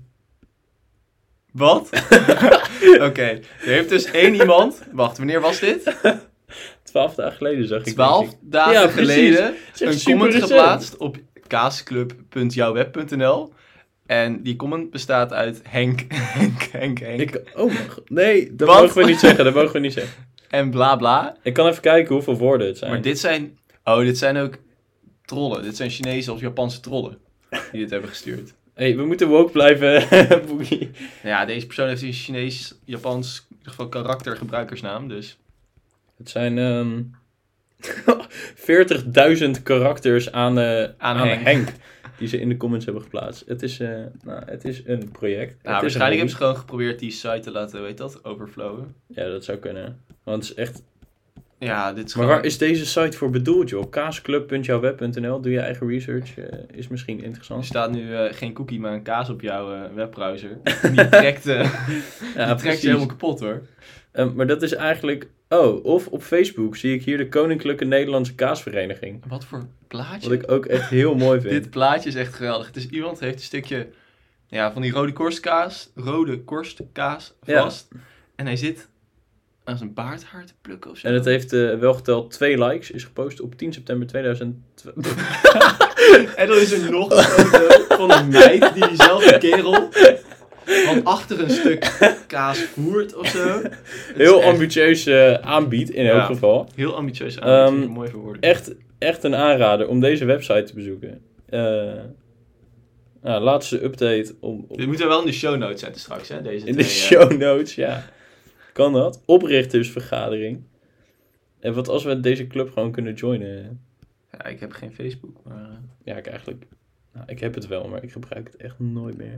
Speaker 2: Wat? Oké, okay. Er heeft dus één iemand... Wacht, wanneer was dit?
Speaker 1: Twaalf dagen geleden zag ik.
Speaker 2: Twaalf
Speaker 1: denk ik.
Speaker 2: dagen
Speaker 1: Ja, precies.
Speaker 2: geleden
Speaker 1: Het is echt
Speaker 2: een
Speaker 1: super
Speaker 2: comment
Speaker 1: recent.
Speaker 2: geplaatst op kaasclub punt jouwweb punt n l. En die comment bestaat uit Henk, Henk, Henk, Henk.
Speaker 1: Ik, oh, nee, dat
Speaker 2: Wat?
Speaker 1: mogen we niet zeggen, dat mogen we niet zeggen.
Speaker 2: En bla bla.
Speaker 1: Ik kan even kijken hoeveel woorden het zijn.
Speaker 2: Maar dit zijn... Oh, dit zijn ook trollen. Dit zijn Chinese of Japanse trollen die dit hebben gestuurd.
Speaker 1: Hey, we moeten woke blijven, Boogie.
Speaker 2: Ja, deze persoon heeft een Chinees, Japans, in ieder geval karaktergebruikersnaam, dus...
Speaker 1: Het zijn ehm veertigduizend karakters aan, uh, aan, aan Henk. Henk die ze in de comments hebben geplaatst. Het is, uh, nou, het is een project.
Speaker 2: Nou,
Speaker 1: het
Speaker 2: waarschijnlijk
Speaker 1: is
Speaker 2: hebben ze gewoon geprobeerd die site te laten, weet dat, overflowen.
Speaker 1: Ja, dat zou kunnen. Want het is echt...
Speaker 2: Ja, dit is
Speaker 1: Maar
Speaker 2: gewoon...
Speaker 1: waar is deze site voor bedoeld, joh? kaasclub punt jouwweb punt n l. Doe je eigen research. Uh, is misschien interessant.
Speaker 2: Er staat nu uh, geen cookie, maar een kaas op jouw uh, webbrowser. Die trekt, uh,
Speaker 1: ja,
Speaker 2: die trekt je helemaal kapot, hoor.
Speaker 1: Um, maar dat is eigenlijk... Oh, of op Facebook zie ik hier de Koninklijke Nederlandse Kaasvereniging.
Speaker 2: Wat voor plaatje?
Speaker 1: Wat ik ook echt heel mooi vind.
Speaker 2: Dit plaatje is echt geweldig. Het is iemand heeft een stukje ja, van die rode korstkaas, rode korstkaas vast. Ja. En hij zit aan zijn baardhaar te plukken of zo.
Speaker 1: En het heeft uh, wel geteld twee likes. Is gepost op tien september tweeduizend twaalf.
Speaker 2: En dan is er nog een foto van een meid die diezelfde kerel van achter een stuk kaas voert of zo.
Speaker 1: Heel ambitieus uh, aanbiedt in elk
Speaker 2: ja,
Speaker 1: geval.
Speaker 2: Heel ambitieus aanbiedt.
Speaker 1: Um,
Speaker 2: mooi verwoorden.
Speaker 1: Echt, echt een aanrader om deze website te bezoeken. Uh, nou, laatste update. Om, om...
Speaker 2: Dit moet er wel in de show notes zetten straks, hè? Deze
Speaker 1: in
Speaker 2: twee,
Speaker 1: de show notes, ja. Kan dat? Oprichtersvergadering. En wat als we deze club gewoon kunnen joinen?
Speaker 2: Ja, ik heb geen Facebook, maar... Uh...
Speaker 1: Ja, ik eigenlijk... Nou, ik heb het wel, maar ik gebruik het echt nooit meer.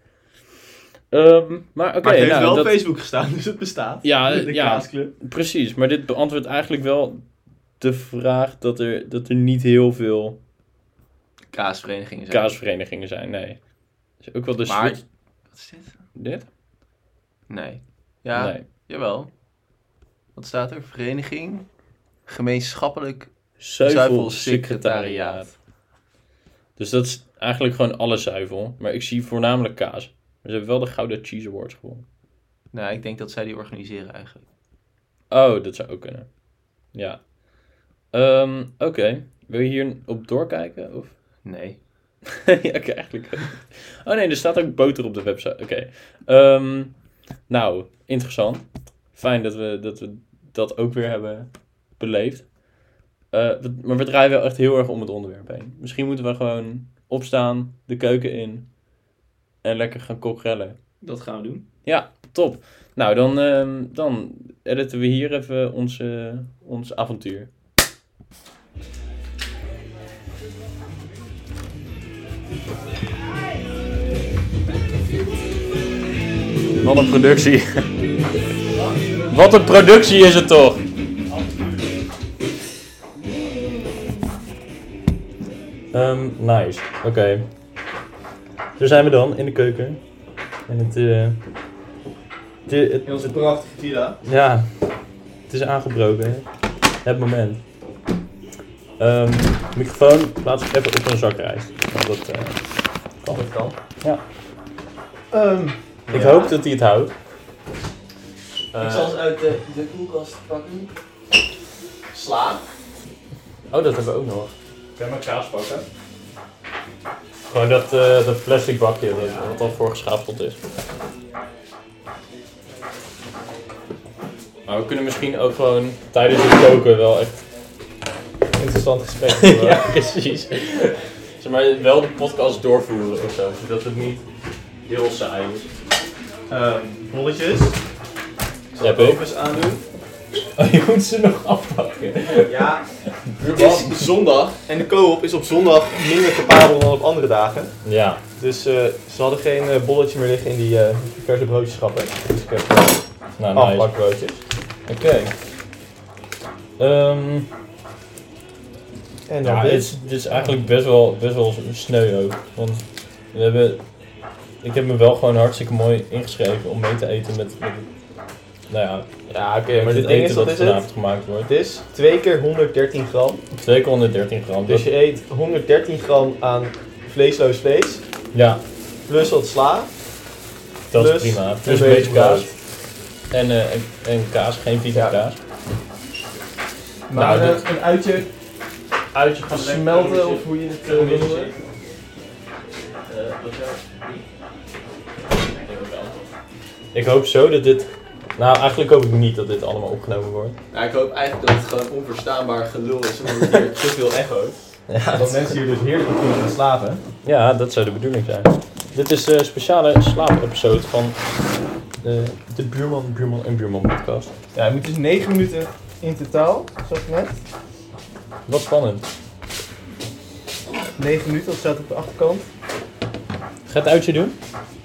Speaker 1: Um, maar oké, okay,
Speaker 2: maar het heeft
Speaker 1: nou,
Speaker 2: wel
Speaker 1: dat...
Speaker 2: op Facebook gestaan, dus het bestaat.
Speaker 1: Ja,
Speaker 2: de
Speaker 1: ja,
Speaker 2: kaasclub.
Speaker 1: Precies. Maar dit beantwoordt eigenlijk wel de vraag dat er, dat er niet heel veel...
Speaker 2: Kaasverenigingen zijn.
Speaker 1: Kaasverenigingen zijn, nee. Dus ook wel de
Speaker 2: maar,
Speaker 1: switch...
Speaker 2: Wat is dit?
Speaker 1: Dit?
Speaker 2: Nee. Ja, nee. Jawel. Wat staat er? Vereniging Gemeenschappelijk Zuivelsecretariaat.
Speaker 1: Dus dat is eigenlijk gewoon alle zuivel. Maar ik zie voornamelijk kaas. Maar ze hebben wel de Gouden Cheese Awards gewonnen.
Speaker 2: Nou, ik denk dat zij die organiseren eigenlijk.
Speaker 1: Oh, dat zou ook kunnen. Ja. Um, Oké. Okay. Wil je hier op doorkijken? Of?
Speaker 2: Nee.
Speaker 1: Ja, okay, eigenlijk ook. Oh nee, er staat ook boter op de website. Oké. Okay. Um, nou, interessant. Fijn dat we, dat we dat ook weer hebben beleefd. Uh, we, maar we draaien wel echt heel erg om het onderwerp heen. Misschien moeten we gewoon opstaan, de keuken in en lekker gaan kokrellen.
Speaker 2: Dat gaan we doen.
Speaker 1: Ja, top. Nou, dan, um, dan editen we hier even onze, ons avontuur. Wat een productie. Wat een productie is het toch? Um, nice. Oké. Okay. Zo zijn we dan in de keuken. En het... Uh, het, het,
Speaker 2: in onze prachtige villa.
Speaker 1: Ja. Het is aangebroken. Hè? Het moment. Um, microfoon plaats ik even op een zakrijst. Want dat uh,
Speaker 2: kan. Dat kan.
Speaker 1: Ja.
Speaker 2: Um,
Speaker 1: ik
Speaker 2: ja.
Speaker 1: hoop dat hij het houdt.
Speaker 2: Uh, ik zal eens uit de, de koelkast pakken. Sla.
Speaker 1: Oh, dat hebben we ook nog. Kan je maar kaas pakken? Gewoon dat, uh, dat plastic bakje dat, wat al voorgeschafeld is. Maar we kunnen misschien ook gewoon tijdens het koken wel echt
Speaker 2: interessant gesprek hebben.
Speaker 1: Ja, precies. Zeg maar wel de podcast doorvoeren of zo, zodat het niet heel saai is.
Speaker 2: Um, bolletjes.
Speaker 1: Heb ik.
Speaker 2: Eens aandoen.
Speaker 1: Oh, je moet ze nog afpakken.
Speaker 2: Ja, het is zondag en de co-op is op zondag minder capabel dan op andere dagen.
Speaker 1: Ja.
Speaker 2: Dus uh, ze hadden geen uh, bolletje meer liggen in die uh, verse broodjeschappen. Dus ik heb uh,
Speaker 1: nou, nice.
Speaker 2: afbakbroodjes.
Speaker 1: Oké. Okay. Um, en dan ja, dit is, dit is eigenlijk best wel, best wel sneu ook. Want we hebben, ik heb me wel gewoon hartstikke mooi ingeschreven om mee te eten met, met nou ja,
Speaker 2: ja oké, okay, maar dit ding is, wat is het?
Speaker 1: Gemaakt wordt.
Speaker 2: Het is twee keer honderddertien gram.
Speaker 1: twee keer honderddertien gram.
Speaker 2: Dus je eet honderddertien gram aan vleesloos vlees.
Speaker 1: Ja.
Speaker 2: Plus wat sla.
Speaker 1: Dat plus is prima. Plus een beetje kaas. En, uh, en, en kaas, geen vegan ja. kaas.
Speaker 2: Maar nou, uh, een uitje
Speaker 1: uitje gaan
Speaker 2: smelten of hoe je het wil noemen.
Speaker 1: Ik hoop zo dat dit... Nou, eigenlijk hoop ik niet dat dit allemaal opgenomen wordt.
Speaker 2: Nou, ik hoop eigenlijk dat het gewoon onverstaanbaar gelul is, omdat hier te veel echo.
Speaker 1: Ja,
Speaker 2: dat mensen hier dus heerlijk op kunnen gaan slapen.
Speaker 1: Ja, dat zou de bedoeling zijn. Dit is een speciale slaapepisode van de, de Buurman, Buurman en Buurman podcast.
Speaker 2: Ja, het moet dus negen minuten in totaal, zoals net.
Speaker 1: Wat spannend.
Speaker 2: negen minuten, dat staat op de achterkant.
Speaker 1: Ga het uitje doen?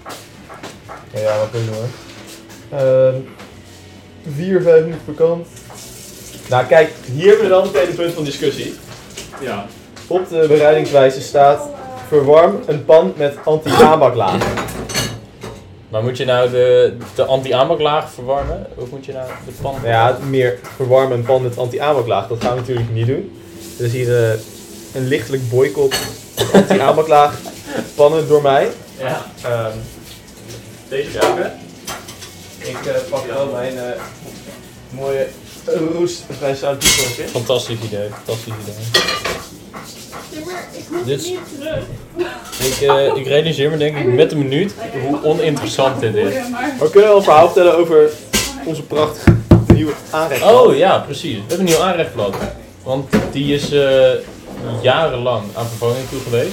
Speaker 2: Ja, ja wat kunnen we doen hoor. Uh, vier, vijf minuten per kant. Nou kijk, hier hebben we dan meteen een punt van discussie.
Speaker 1: Ja.
Speaker 2: Op de bereidingswijze staat: verwarm een pan met anti-aanbaklaag.
Speaker 1: Maar moet je nou de, de anti-aanbaklaag verwarmen? Of moet je nou de pan...
Speaker 2: Ja, meer verwarmen een pan met anti-aanbaklaag. Dat gaan we natuurlijk niet doen. Er is hier uh, een lichtelijk boycott anti-aanbaklaag pannen door mij.
Speaker 1: Ja.
Speaker 2: Um, Deze pakken. Ik uh, pak wel mijn uh, mooie roestvrij zout toevoeging.
Speaker 1: Fantastisch idee, fantastisch idee.
Speaker 3: Ja, maar ik moet
Speaker 1: Dit is-
Speaker 3: niet terug.
Speaker 1: Ik, uh, ik realiseer me denk ik met een minuut hoe oninteressant dit is.
Speaker 3: Ja, maar...
Speaker 2: We kunnen wel een verhaal vertellen over onze prachtige nieuwe aanrecht.
Speaker 1: Oh ja, precies. We hebben een nieuw aanrechtblad. Want die is uh, jarenlang aan vervanging toe geweest.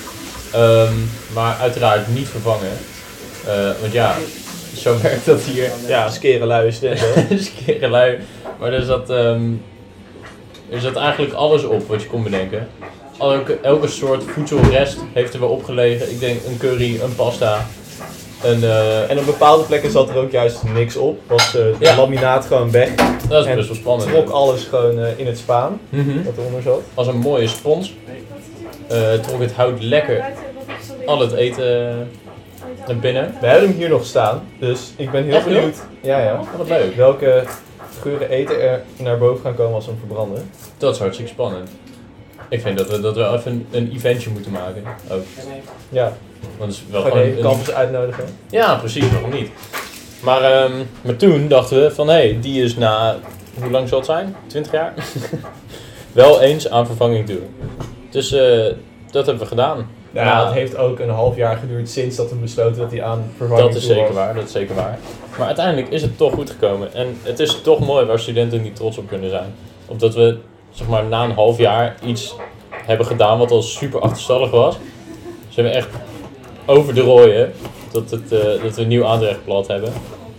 Speaker 1: Um, maar uiteraard niet vervangen. Uh, want ja, zo werkt dat hier.
Speaker 2: Ja, skerenlui studenten.
Speaker 1: Skerenlui. Maar er zat, um, er zat eigenlijk alles op wat je kon bedenken. Elke, elke soort voedselrest heeft er wel opgelegen. Ik denk een curry, een pasta. Een, uh,
Speaker 2: En op bepaalde plekken zat er ook juist niks op. Was uh,
Speaker 1: Ja.
Speaker 2: het laminaat gewoon weg.
Speaker 1: dat is
Speaker 2: En
Speaker 1: best wel spannend.
Speaker 2: Trok alles gewoon uh, in het spaan,
Speaker 1: Mhm.
Speaker 2: wat eronder zat.
Speaker 1: Als een mooie spons. Uh, trok het hout lekker al het eten naar binnen.
Speaker 2: We hebben hem hier nog staan, dus ik ben heel
Speaker 1: Echt,
Speaker 2: benieuwd. Ja, ja.
Speaker 1: Wat leuk.
Speaker 2: Welke geuren eten er naar boven gaan komen als we hem verbranden.
Speaker 1: Dat is hartstikke spannend. Ik vind dat we, dat we even een, een eventje moeten maken. Ook.
Speaker 2: Ja,
Speaker 1: Want het is wel
Speaker 2: gewoon
Speaker 1: gewoon
Speaker 2: even
Speaker 1: een-
Speaker 2: campus uitnodigen.
Speaker 1: Ja, precies, nog niet. Maar, um, maar toen dachten we van hé, hey, die is na, hoe lang zal het zijn? twintig jaar? Wel eens aan vervanging toe. Dus uh, dat hebben we gedaan.
Speaker 2: Ja,
Speaker 1: Nou,
Speaker 2: het heeft ook een half jaar geduurd sinds dat we besloten dat hij aan vervanging
Speaker 1: dat is
Speaker 2: toe
Speaker 1: zeker
Speaker 2: was.
Speaker 1: waar, dat is zeker waar. Maar uiteindelijk is het toch goed gekomen. En het is toch mooi waar studenten niet trots op kunnen zijn. Omdat we, zeg maar, na een half jaar iets hebben gedaan wat al super achterstallig was. Zijn we echt over de rooien dat, het, uh, dat we een nieuw aanrechtblad hebben.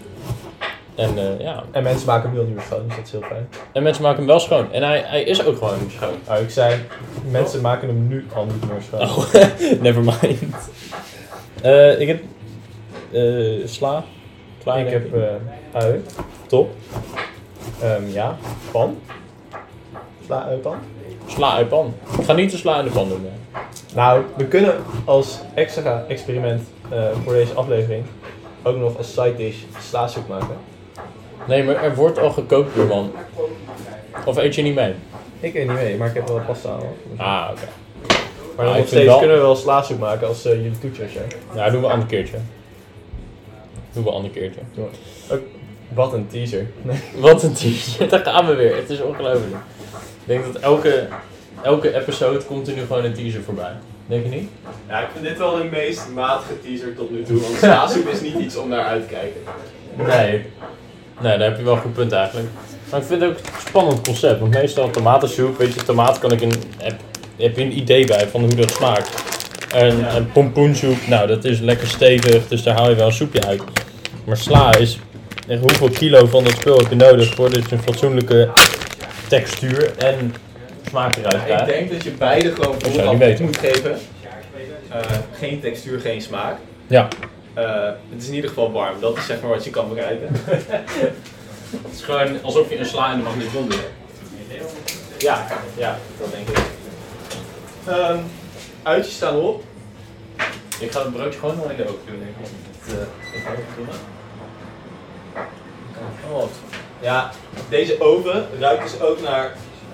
Speaker 1: En uh, ja,
Speaker 2: En mensen maken hem heel niet meer schoon, dus dat is heel fijn.
Speaker 1: en mensen maken hem wel schoon. En hij, hij is ook gewoon schoon.
Speaker 2: Nou, ik zei, mensen maken hem nu al niet meer schoon.
Speaker 1: Oh, never mind. Uh, ik heb uh, sla. Klaar,
Speaker 2: ik
Speaker 1: denk
Speaker 2: heb uh, ui,
Speaker 1: top.
Speaker 2: um, ja, pan. Sla, ui, pan.
Speaker 1: Sla uit pan. Ik ga niet de sla in de pan doen. hè.
Speaker 2: Nou, we kunnen als extra experiment uh, voor deze aflevering ook nog als side dish slaasoep maken.
Speaker 1: Nee, maar er wordt al gekookt, buurman. Of eet je niet mee?
Speaker 2: Ik weet niet mee, maar ik heb wel pasta al.
Speaker 1: Ah, oké.
Speaker 2: Maar
Speaker 1: Ah,
Speaker 2: nog
Speaker 1: ik vind
Speaker 2: steeds
Speaker 1: wel-
Speaker 2: kunnen we wel slaasoep maken als uh, jullie toetjes zijn.
Speaker 1: Nou, doen we een ander keertje. Doen we een ander keertje.
Speaker 2: Ook, wat een teaser. Nee.
Speaker 1: Wat een t-shirt, daar gaan we weer. Het is ongelooflijk. Ik denk dat elke, elke episode komt er nu gewoon een teaser voorbij. Denk je niet?
Speaker 2: Ja, ik vind dit wel de meest matige teaser tot nu toe, want slaasoep is niet iets om naar uit te kijken.
Speaker 1: Nee. Nee, daar heb je wel een goed punt eigenlijk. Maar ik vind het ook een spannend concept. Want meestal tomatensoep, weet je, tomaat kan ik een, heb, heb je een idee bij van hoe dat smaakt. En,
Speaker 2: Ja.
Speaker 1: en pompoensoep, nou dat is lekker stevig, dus daar haal je wel een soepje uit. Maar sla is, echt hoeveel kilo van dat spul heb je nodig voordat je een fatsoenlijke textuur en smaak eruit
Speaker 2: Ik
Speaker 1: krijgt.
Speaker 2: denk dat je beide gewoon
Speaker 1: zou
Speaker 2: vooraf
Speaker 1: niet weten.
Speaker 2: moet geven. Uh, geen textuur, geen smaak.
Speaker 1: Ja.
Speaker 2: Uh, het is in ieder geval warm, dat is zeg maar wat je kan bereiken.
Speaker 1: Het is gewoon alsof je een sla in de magnetron doet.
Speaker 2: Ja, ja, dat denk ik. Um, uitjes staan op.
Speaker 1: Ik ga het broodje gewoon nog in de oven doen, denk ik.
Speaker 2: Het, uh, ik ga even doen. Oh. Ja, deze oven ruikt dus ook naar...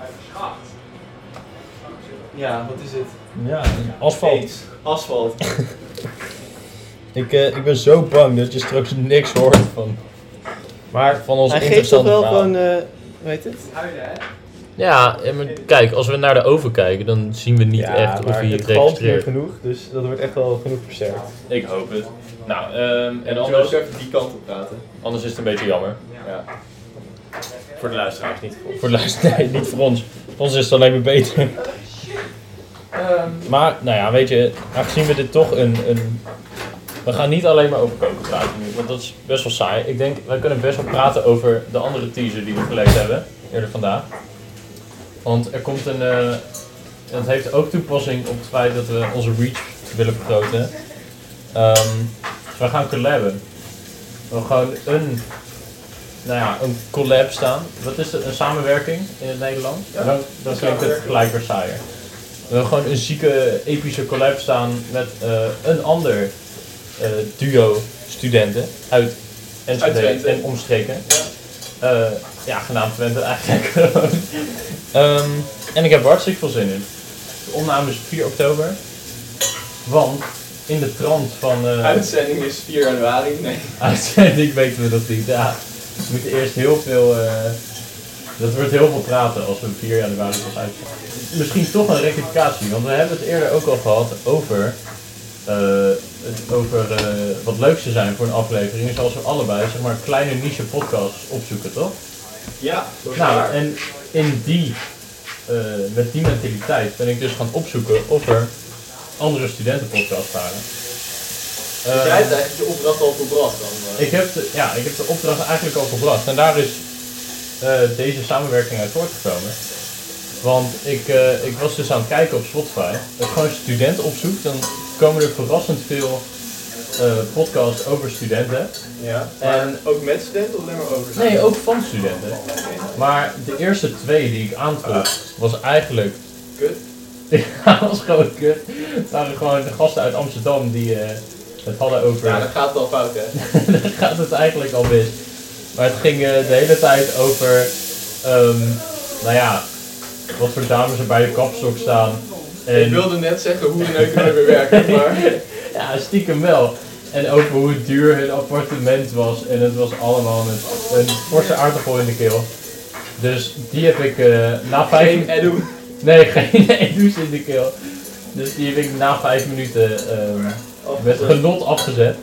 Speaker 2: Ja, wat is het?
Speaker 1: Ja, asfalt.
Speaker 2: Eens. Asfalt.
Speaker 1: Ik, uh, ik ben zo bang dat je straks niks hoort van,
Speaker 2: Maar
Speaker 1: van ons
Speaker 2: hij geeft toch
Speaker 1: interessante
Speaker 2: wel
Speaker 1: verhaal.
Speaker 2: gewoon, uh, hoe heet het?
Speaker 1: Ja, en maar kijk, als we naar de oven kijken, dan zien we niet echt of hij het registreert.
Speaker 2: genoeg, dus dat wordt echt wel genoeg versterkt.
Speaker 1: Ik hoop het. Nou, um, en
Speaker 2: En
Speaker 1: anders,
Speaker 2: ook even die kant op praten.
Speaker 1: anders is het een beetje jammer.
Speaker 2: Ja. Voor de luisteraars, niet voor ons.
Speaker 1: Voor de luisteraar, nee, niet voor ons. Voor ons is het alleen maar beter.
Speaker 2: Um,
Speaker 1: Maar, nou ja, weet je, aangezien we dit toch een, een... We gaan niet alleen maar over koken praten nu, want dat is best wel saai. Ik denk, wij kunnen best wel praten over de andere teaser die we gelezen hebben, eerder vandaag. Want er komt een... Uh, het heeft ook toepassing op het feit dat we onze reach willen vergroten. Um, dus we gaan collaben. We gaan gewoon een... Nou ja, een collab staan. Wat is het? Een samenwerking in het Nederlands?
Speaker 2: Ja,
Speaker 1: dan dan klinkt het gelijk weer saaier. We hebben gewoon een zieke, epische collab staan met uh, een ander uh, duo studenten uit Enschede
Speaker 2: Twente.
Speaker 1: en omstreken. Ja, uh, ja genaamd Twente eigenlijk. um, en ik heb er hartstikke veel zin in. De opname is vier oktober. Want in de trant van... Uh,
Speaker 2: Uitzending is vier januari, nee.
Speaker 1: Uitzending weten we dat niet, ja. We moeten eerst heel veel... Uh, dat wordt heel veel praten als we vier januari pas uitzenden. Misschien toch een rectificatie, want we hebben het eerder ook al gehad over, uh, het, over uh, wat leuk zou zijn voor een aflevering. Is als we allebei zeg maar kleine niche podcasts opzoeken, toch?
Speaker 2: Ja, dat is
Speaker 1: Nou,
Speaker 2: waar.
Speaker 1: en in die, uh, met die mentaliteit ben ik dus gaan opzoeken of er andere studentenpodcasts waren.
Speaker 2: Dus
Speaker 1: Uh,
Speaker 2: jij hebt eigenlijk de opdracht al volbracht dan? Uh.
Speaker 1: ik, heb de, ja, ik heb de opdracht eigenlijk al gebracht en daar is uh, deze samenwerking uit voortgekomen. Want ik, uh, ik was dus aan het kijken op Spotify. Als je gewoon studenten opzoekt, dan komen er verrassend veel uh, podcasts over studenten.
Speaker 2: Ja,
Speaker 1: En-
Speaker 2: en ook met studenten of alleen maar over studenten?
Speaker 1: Nee, ook van studenten. Maar de eerste twee die ik aantrof, was eigenlijk...
Speaker 2: Kut.
Speaker 1: Ja, dat was gewoon kut. Het waren gewoon de gasten uit Amsterdam die uh, het hadden over...
Speaker 2: Ja, dan gaat het al fout hè.
Speaker 1: Dan gaat het eigenlijk al mis. Maar het ging uh, de hele tijd over... Um, nou ja... Wat voor dames er bij je kapstok staan. En
Speaker 2: Ik wilde net zeggen hoe een neuken weer werken, maar...
Speaker 1: ja, stiekem wel. En over hoe duur hun appartement was. En het was allemaal met een forse aardappel in de keel. Dus die heb ik uh, na vijf...
Speaker 2: Geen edu.
Speaker 1: Nee, geen edu's in de keel. Dus die heb ik na vijf minuten um, met genot afgezet.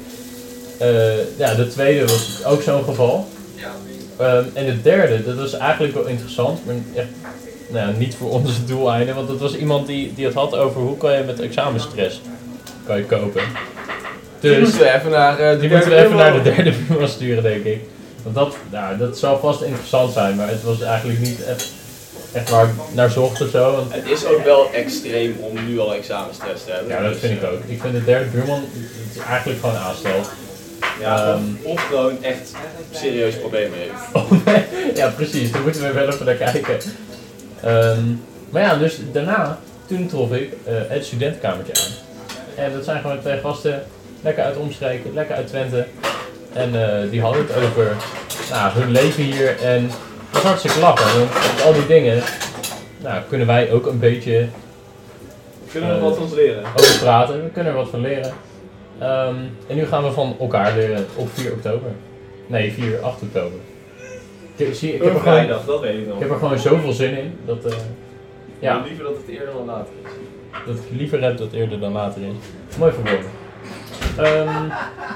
Speaker 1: Uh, ja, de tweede was ook zo'n geval. Um, en de derde, dat was eigenlijk wel interessant, maar echt nou ja, niet voor onze doeleinden. Want dat was iemand die, die het had over hoe kan je met examenstress kan je kopen.
Speaker 2: Die
Speaker 1: Dus
Speaker 2: moeten we even naar uh, de
Speaker 1: die moeten we
Speaker 2: derde
Speaker 1: even naar de
Speaker 2: buurman.
Speaker 1: derde buurman sturen, denk ik. Want dat, nou, dat zou vast interessant zijn, maar het was eigenlijk niet echt, echt waar ik naar zocht of zo. Want,
Speaker 2: Het is ook wel extreem om nu al examenstress te hebben.
Speaker 1: ja, dat
Speaker 2: dus,
Speaker 1: vind ik ook. Ik vind de derde buurman, het is eigenlijk gewoon aanstel.
Speaker 2: Ja,
Speaker 1: Ehm.
Speaker 2: of, of gewoon echt serieuze problemen heeft.
Speaker 1: Ja, precies, daar moeten we wel even naar kijken. Um, maar ja, dus daarna, toen trof ik uh, het studentenkamertje aan. En dat zijn gewoon twee gasten, lekker uit omstreken, lekker uit Twente. En uh, die hadden het over nou, hun leven hier en het was hartstikke lachen. Want met al die dingen nou, kunnen wij ook een beetje
Speaker 2: Kunnen we
Speaker 1: Uh,
Speaker 2: wat van ons leren?
Speaker 1: over praten. We kunnen er wat van leren. Um, en nu gaan we van elkaar leren op vier oktober. Nee, vier, acht oktober. Ik, zie, ik, heb er
Speaker 2: Een
Speaker 1: gewoon,
Speaker 2: vrijdag, dat weet ik nog.
Speaker 1: ik heb er gewoon zoveel zin in. Dat, uh, ja,
Speaker 2: Maar liever dat het eerder dan later is.
Speaker 1: dat ik liever heb dat eerder dan later is. Mooi verwoorden. Um,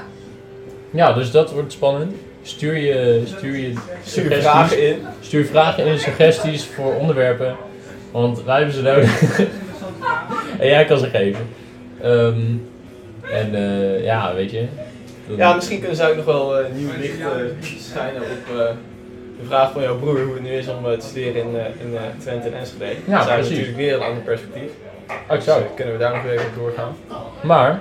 Speaker 1: ja, dus dat wordt spannend. Stuur je, stuur je
Speaker 2: Stuur
Speaker 1: suggesties.
Speaker 2: vragen in.
Speaker 1: Stuur vragen in, suggesties voor onderwerpen. Want wij hebben ze nodig. En jij kan ze geven. Um, en uh, ja, weet je. Dat-
Speaker 2: Ja, misschien kunnen zij ook nog wel uh, nieuw licht uh, schijnen op uh, de vraag van jouw broer hoe het nu is om uh, te studeren in, uh, in uh, Twente en Enschede.
Speaker 1: Ja,
Speaker 2: dat zijn
Speaker 1: precies.
Speaker 2: natuurlijk weer een ander perspectief.
Speaker 1: Exact.
Speaker 2: Dus, uh, kunnen we daar nog even op doorgaan.
Speaker 1: Maar,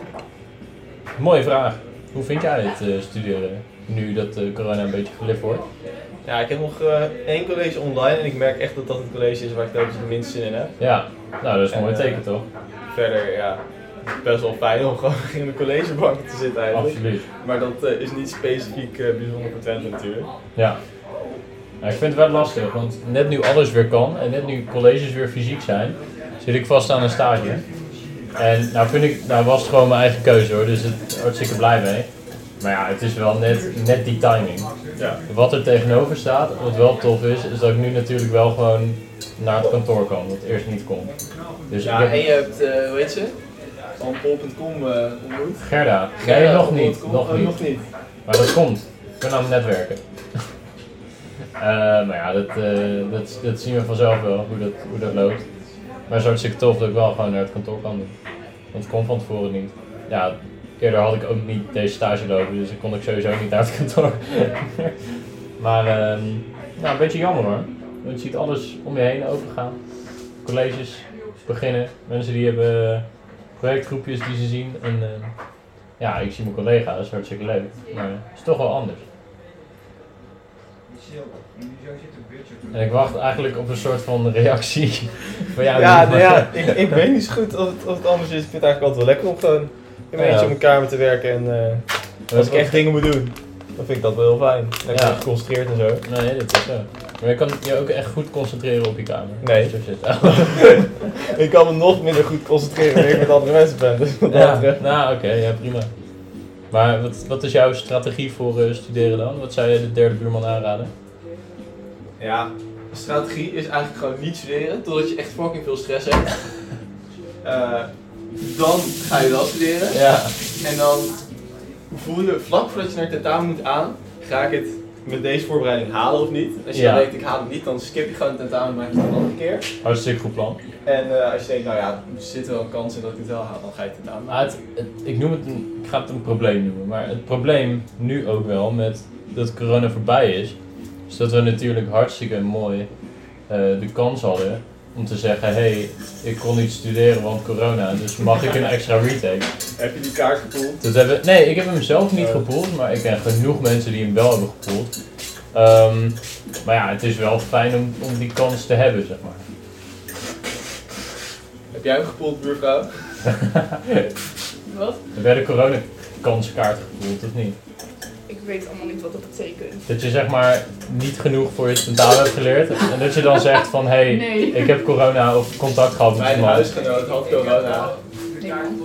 Speaker 1: mooie vraag. Hoe vind jij het uh, studeren nu dat uh, corona een beetje gelift wordt?
Speaker 2: Ja, ik heb nog uh, één college online en ik merk echt dat dat het college is waar ik telkens het minst zin in heb.
Speaker 1: Ja, nou dat is een
Speaker 2: En,
Speaker 1: mooi
Speaker 2: uh,
Speaker 1: teken toch?
Speaker 2: Verder, ja, best wel fijn om gewoon in de collegebank te zitten eigenlijk.
Speaker 1: Absoluut.
Speaker 2: Maar dat uh, is niet specifiek uh, bijzonder voor Twente natuurlijk.
Speaker 1: Ja. Ja, ik vind het wel lastig, want net nu alles weer kan en net nu colleges weer fysiek zijn, zit ik vast aan een stage. En nou vind ik, nou was het gewoon mijn eigen keuze hoor, dus ik ben hartstikke blij mee. Maar ja, het is wel net, net die timing.
Speaker 2: Ja.
Speaker 1: Wat er tegenover staat, wat wel tof is, is dat ik nu natuurlijk wel gewoon naar het kantoor kan, wat eerst niet kon. Dus
Speaker 2: Ja,
Speaker 1: ik heb...
Speaker 2: en je hebt, uh, hoe heet ze? Van pol punt com uh, ontmoet.
Speaker 1: Gerda.
Speaker 2: Gerda
Speaker 1: Nee, nog
Speaker 2: van
Speaker 1: niet.
Speaker 2: Pol punt com.
Speaker 1: Nog
Speaker 2: Oh,
Speaker 1: niet.
Speaker 2: nog niet.
Speaker 1: Maar dat komt. Ik ben aan het netwerken. uh, maar ja, dat, uh, dat, dat zien we vanzelf wel, hoe dat, hoe dat loopt. Maar het is hartstikke tof dat ik wel gewoon naar het kantoor kan doen. Want het kon van tevoren niet. Ja, eerder had ik ook niet deze stage lopen, dus dan kon ik sowieso niet naar het kantoor. maar uh, nou, een beetje jammer hoor. Want je ziet alles om je heen overgaan. Colleges beginnen, mensen die hebben projectgroepjes die ze zien. En uh, ja, ik zie mijn collega's, dat is hartstikke leuk. Maar het is toch wel anders. En ik wacht eigenlijk op een soort van reactie van jou.
Speaker 4: Ja, nou ja, ik, ik weet niet zo goed of het, of het anders is. Ik vind het eigenlijk altijd wel lekker om gewoon in mijn
Speaker 1: Ja.
Speaker 4: eentje op mijn kamer te werken. En uh, als ik echt dingen moet doen, dan vind ik dat wel heel fijn. Lekker
Speaker 1: Ja.
Speaker 4: geconcentreerd en zo.
Speaker 1: Nee, dat is zo. Maar je kan je ook echt goed concentreren op je kamer.
Speaker 4: Nee.
Speaker 1: Zo zit
Speaker 4: Ik kan me nog minder goed concentreren wanneer ik met andere mensen ben. Dus wat dat
Speaker 1: Ja,
Speaker 4: betreft.
Speaker 1: nou oké, okay, ja prima. Maar wat, wat is jouw strategie voor uh, studeren dan? Wat zou je de derde buurman aanraden?
Speaker 2: Ja, de strategie is eigenlijk gewoon niet studeren totdat je echt fucking veel stress hebt. Uh, dan ga je wel studeren.
Speaker 1: Ja.
Speaker 2: En dan voel je vlak voordat je naar het tentamen moet aan, ga ik het met deze voorbereiding halen of niet. Als je
Speaker 1: Ja.
Speaker 2: dan denkt ik haal het niet, dan skip je gewoon het tentamen en maak je het een andere keer.
Speaker 1: Hartstikke goed plan.
Speaker 2: En uh, als je denkt, nou ja, er zit wel een kans in dat ik het wel haal, dan ga je het tentamen
Speaker 1: Maar het, het, ik, noem het een, ik ga het een probleem noemen, maar het probleem nu ook wel met dat corona voorbij is, is dat we natuurlijk hartstikke mooi uh, de kans hadden om te zeggen, hé, hey, ik kon niet studeren want corona, dus mag ik een extra retake?
Speaker 2: Heb je die kaart gepoeld?
Speaker 1: Dat hebben, nee, ik heb hem zelf niet gepoeld, maar ik ken genoeg mensen die hem wel hebben gepoeld. Um, maar ja, het is wel fijn om, om die kans te hebben, zeg maar.
Speaker 2: Heb jij hem gepoeld, buurvrouw?
Speaker 3: Wat?
Speaker 1: Heb jij de coronakanskaart gepoeld, of niet?
Speaker 3: Ik weet allemaal niet wat dat betekent.
Speaker 1: Dat je zeg maar niet genoeg voor je tentamen hebt geleerd en dat je dan zegt van hé, hey,
Speaker 3: Nee.
Speaker 1: ik heb corona of contact gehad met
Speaker 2: Mijn
Speaker 1: iemand.
Speaker 2: huisgenoot had corona.
Speaker 3: Nee, man.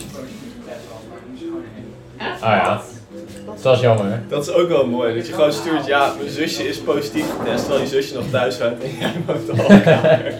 Speaker 3: Echt?
Speaker 1: Ah ja, dat is jammer. Hè?
Speaker 2: Dat is ook wel mooi, dat je gewoon stuurt, ja, mijn zusje is positief getest, terwijl je zusje nog thuis woont en jij woont al in kamer.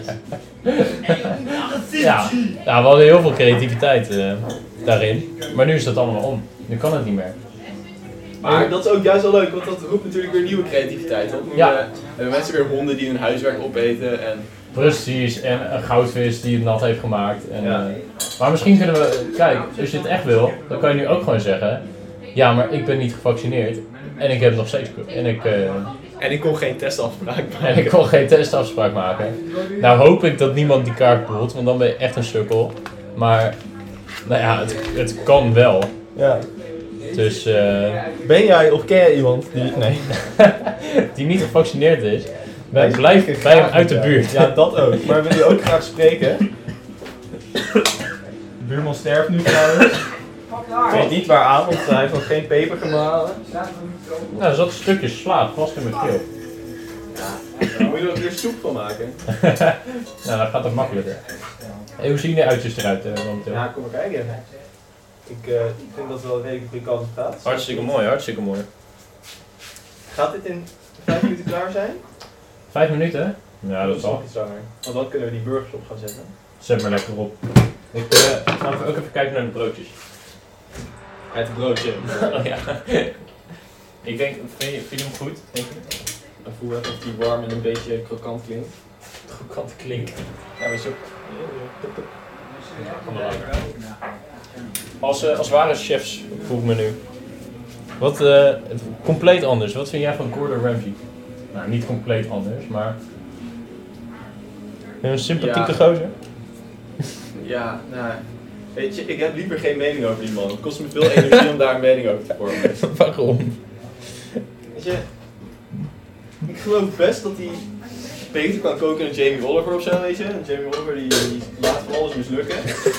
Speaker 1: Ja, nou, we hadden heel veel creativiteit uh, daarin, maar nu is dat allemaal om. Nu kan het niet meer.
Speaker 2: Maar dat is ook juist wel leuk, want dat roept natuurlijk weer nieuwe creativiteit op. Nu
Speaker 1: Ja.
Speaker 2: uh, hebben mensen weer honden die hun huiswerk opeten en...
Speaker 1: Precies, en een goudvis die het nat heeft gemaakt. En,
Speaker 2: Ja.
Speaker 1: uh, maar misschien kunnen we, kijk, als je het echt wil, dan kan je nu ook gewoon zeggen, ja, maar ik ben niet gevaccineerd en ik heb nog steeds, en ik, uh,
Speaker 2: En ik kon geen testafspraak maken.
Speaker 1: en ik kon geen testafspraak maken. Nou hoop ik dat niemand die kaart poelt, want dan ben je echt een sukkel. Maar, nou ja, het, het kan wel.
Speaker 4: Ja.
Speaker 1: Dus, uh,
Speaker 4: Ben jij of ken jij iemand die... Nee.
Speaker 1: die niet gevaccineerd is,
Speaker 4: Nee,
Speaker 1: blijf
Speaker 4: ik
Speaker 1: bij hem
Speaker 4: graag
Speaker 1: uit de
Speaker 4: met
Speaker 1: buurt.
Speaker 4: jou. Ja, dat ook. Maar wil je ook graag spreken? De buurman sterft nu trouwens. Ik weet niet waaraan, want hij heeft nog geen peper gemalen.
Speaker 1: Nou, er zat een stukje slaap vast in mijn keel.
Speaker 2: Dan moet je er ook weer soep van maken.
Speaker 1: Nou, dat gaat toch makkelijker. Hey, hoe zien de uitjes eruit uh, momenteel?
Speaker 4: Ja, kom maar kijken. Ik uh, vind dat wel een redelijk goede kans op gaat.
Speaker 1: Hartstikke mooi, hartstikke mooi.
Speaker 4: Gaat dit in vijf minuten klaar zijn?
Speaker 1: Vijf minuten? Ja, dat
Speaker 4: Of
Speaker 1: zal.
Speaker 4: nog iets langer. Want dan kunnen we die burgers op gaan zetten.
Speaker 1: Zet maar lekker op. Ik uh, ga even ook even kijken naar de broodjes.
Speaker 2: Uit het broodje.
Speaker 1: Oh ja. Ik denk, vind je, vind je hem goed, denk je?
Speaker 2: Dan voel even of die warm en een beetje krokant klinkt.
Speaker 1: Krokante klink.
Speaker 2: Ja, maar zo...
Speaker 1: Kom maar langer. Als, uh, als ware chefs voel ik me nu. Wat, uh, compleet anders. Wat vind jij van Gordon Ramsay? Nou, niet compleet anders, maar... Een sympathieke
Speaker 2: Ja.
Speaker 1: gozer.
Speaker 2: Ja, nou... Weet je, ik heb liever geen mening over die man. Het kost me veel energie om daar een mening over te vormen.
Speaker 1: Waarom?
Speaker 2: Weet je... Ik geloof best dat hij beter kan koken dan Jamie Oliver of zo, weet je. En Jamie Oliver die, die laat van alles mislukken.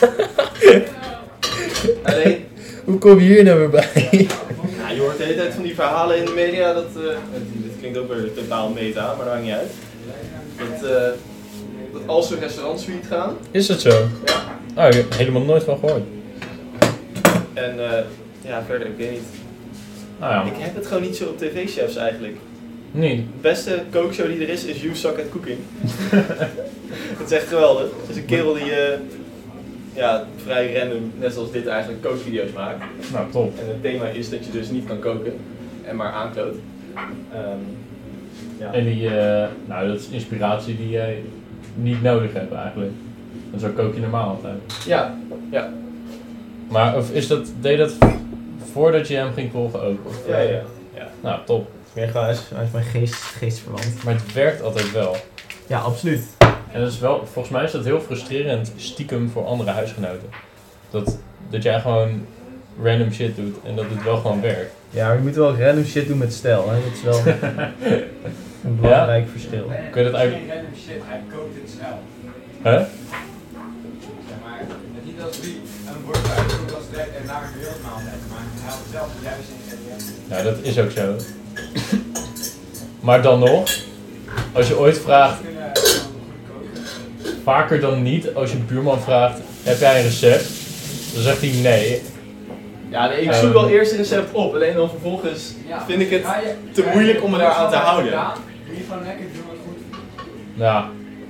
Speaker 2: Alleen...
Speaker 1: Hoe kom je hier nou weer bij?
Speaker 2: Ja, je hoort de hele tijd van die verhalen in de media dat... Uh, dit klinkt ook weer totaal meta, maar dat maakt niet uit. Dat, uh, dat als ze restaurants failliet gaan...
Speaker 1: Is dat zo?
Speaker 2: Ja.
Speaker 1: Oh, ik heb er helemaal nooit van gehoord.
Speaker 2: En uh, ja, verder, ik weet niet.
Speaker 4: Nou ja.
Speaker 2: Ik heb het gewoon niet zo op tv-chefs eigenlijk.
Speaker 4: Nee.
Speaker 2: De beste kookshow die er is, is You Suck at Cooking. Dat is echt geweldig. Het is een kerel die uh, ja, vrij random, net zoals dit eigenlijk, kookvideo's maakt.
Speaker 4: Nou, top.
Speaker 2: En het thema is dat je dus niet kan koken en maar aankloot. Um, ja.
Speaker 4: En die, uh, nou dat is inspiratie die jij niet nodig hebt eigenlijk. En zo kook je normaal altijd.
Speaker 2: Ja, ja.
Speaker 4: Maar of is dat, deed je dat voordat je hem ging volgen ook? Of,
Speaker 2: Ja, ja, ja.
Speaker 4: Nou, top.
Speaker 5: Ja, gewoon, hij is, hij is mijn geest, geestverwant.
Speaker 4: Maar het werkt altijd wel.
Speaker 5: Ja, absoluut.
Speaker 4: En dat is wel, volgens mij is dat heel frustrerend stiekem voor andere huisgenoten. Dat, dat jij gewoon random shit doet en dat het wel gewoon werkt.
Speaker 5: Ja, maar je moet wel random shit doen met stijl, hè. Dat is wel een belangrijk ja? verschil.
Speaker 4: Kun je dat uit...
Speaker 6: Geen random shit, hij kookt het snel.
Speaker 4: Huh?
Speaker 6: Zeg maar, niet als wie een worstbuik doet als direct en daar een wereldmaaltijd, maar hij had zelf de juiste ingrediënten.
Speaker 4: Nou, dat is ook zo. Maar dan nog, als je ooit vraagt, vaker dan niet, als je een buurman vraagt, heb jij een recept? Dan zegt hij nee.
Speaker 2: Ja, nee, ik zoek wel eerst een recept op, alleen dan vervolgens ja, vind ik het ja, je, te moeilijk om me daar aan te houden.
Speaker 6: Ja, doe je gewoon lekker, doe het goed.
Speaker 4: Ja.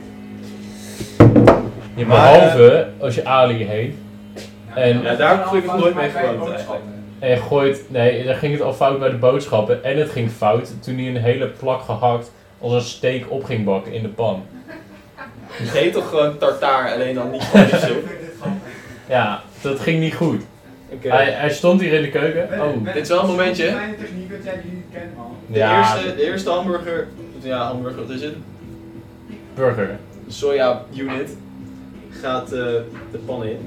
Speaker 4: Ja, behalve als je Ali heet. En
Speaker 2: ja, daar heb ik het nooit mee gewoond eigenlijk.
Speaker 4: En je gooit, nee, dan ging het al fout bij de boodschappen. En het ging fout toen hij een hele plak gehakt als een steak op ging bakken in de pan.
Speaker 2: Het heet toch gewoon tartaar, alleen dan niet van soep.
Speaker 4: Ja, dat ging niet goed.
Speaker 2: Okay.
Speaker 4: Hij, hij stond hier in de keuken. Oh.
Speaker 2: Dit is wel een momentje.
Speaker 6: Een kleine techniek dat jij die niet kent, man.
Speaker 2: De,
Speaker 4: ja.
Speaker 2: eerste, de eerste hamburger, ja hamburger, wat is het?
Speaker 4: Burger.
Speaker 2: Soja unit gaat uh, de pan in.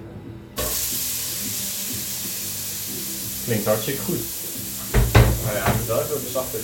Speaker 4: Klinkt hartstikke goed.
Speaker 2: Nou ja, het moet wel even zachter.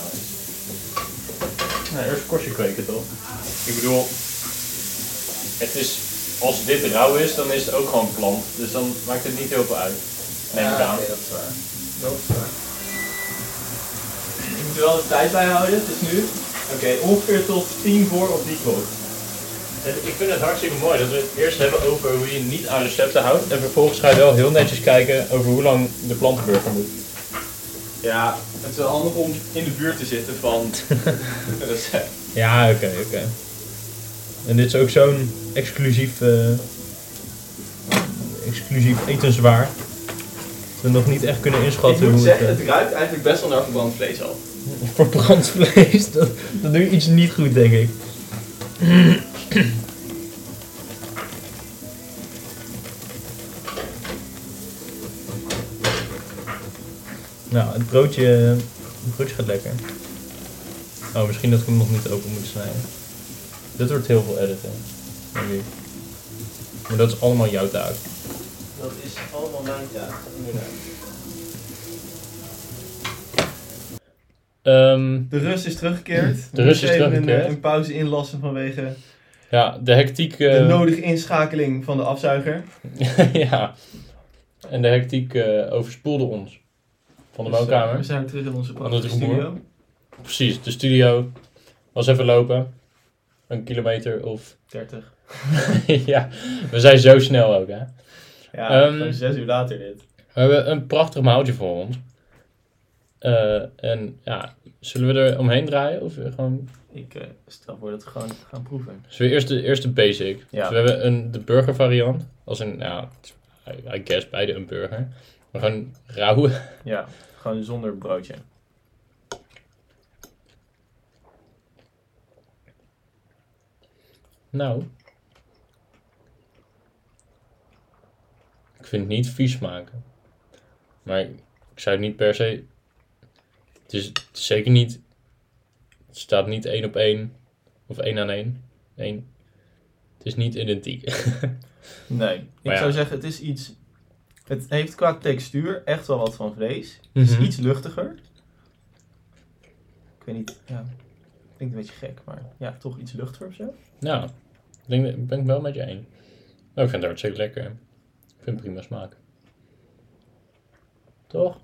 Speaker 4: Nou, eerst korstje kweken toch? Ik bedoel, het is, als dit rauw is, dan is het ook gewoon plant. Dus dan maakt het niet heel veel uit. Neem ik
Speaker 2: ja,
Speaker 4: aan.
Speaker 2: Okay, dat is waar. Dat is waar. Je moet er wel de tijd bij houden, het is nu. Oké, okay, ongeveer tot tien voor op die klok.
Speaker 4: En ik vind het hartstikke mooi dat we het eerst hebben over hoe je niet aan recepten houdt. En vervolgens ga je wel heel netjes kijken over hoe lang de plantenburger moet.
Speaker 2: Ja, het is wel handig om in de buurt te zitten van een recept.
Speaker 5: Ja, oké, okay, oké. Okay. En dit is ook zo'n exclusief, uh, exclusief etenswaar. Dat we nog niet echt kunnen inschatten
Speaker 2: hoe
Speaker 5: hoe
Speaker 2: zeggen,
Speaker 5: het...
Speaker 2: het uh, ruikt eigenlijk best wel naar verbrand vlees al.
Speaker 5: Verbrand vlees? Dat, dat doe je iets niet goed, denk ik. Nou, het broodje, het broodje gaat lekker. Oh, misschien dat ik hem nog niet open moet snijden. Dit wordt heel veel editen. Maar dat is allemaal jouw taak.
Speaker 2: Dat is allemaal mijn taak, inderdaad.
Speaker 4: Um,
Speaker 5: de rust is teruggekeerd.
Speaker 4: De rust is
Speaker 5: even
Speaker 4: teruggekeerd.
Speaker 5: Een, een pauze inlassen vanwege
Speaker 4: ja, de hectiek... Uh,
Speaker 5: de nodige inschakeling van de afzuiger.
Speaker 4: Ja, en de hectiek uh, overspoelde ons. Van de dus, woonkamer. Uh,
Speaker 5: we zijn terug in onze prachtige studio.
Speaker 4: Precies, de studio was even lopen. Een kilometer of...
Speaker 5: dertig.
Speaker 4: Ja, we zijn zo snel ook, hè.
Speaker 5: Ja, um, zes uur later dit.
Speaker 4: We hebben een prachtig maaltje voor ons. Uh, en ja, zullen we er omheen draaien? Of gewoon...
Speaker 5: Ik uh, stel voor dat we gewoon gaan proeven.
Speaker 4: Dus we eerst de, eerst de basic. Ja. Dus we hebben een, de burger variant. Als een, ja, I, I guess beide een burger. Maar gewoon rauw.
Speaker 5: Ja, gewoon zonder broodje.
Speaker 4: Nou. Ik vind het niet vies smaken. Maar ik zou het niet per se... Het is, het is zeker niet... Het staat niet één op één. Of één aan één. één. Het is niet identiek.
Speaker 5: Nee. Ik
Speaker 4: ja.
Speaker 5: zou zeggen, het is iets... Het heeft qua textuur echt wel wat van vlees. Het is
Speaker 4: mm-hmm.
Speaker 5: iets luchtiger. Ik weet niet, ja... Klinkt een beetje gek, maar ja, toch iets luchtiger of zo.
Speaker 4: Ja, ik denk, ben ik wel met je eens. Nou, ik vind het hartstikke lekker. Ik vind het prima smaak. Toch?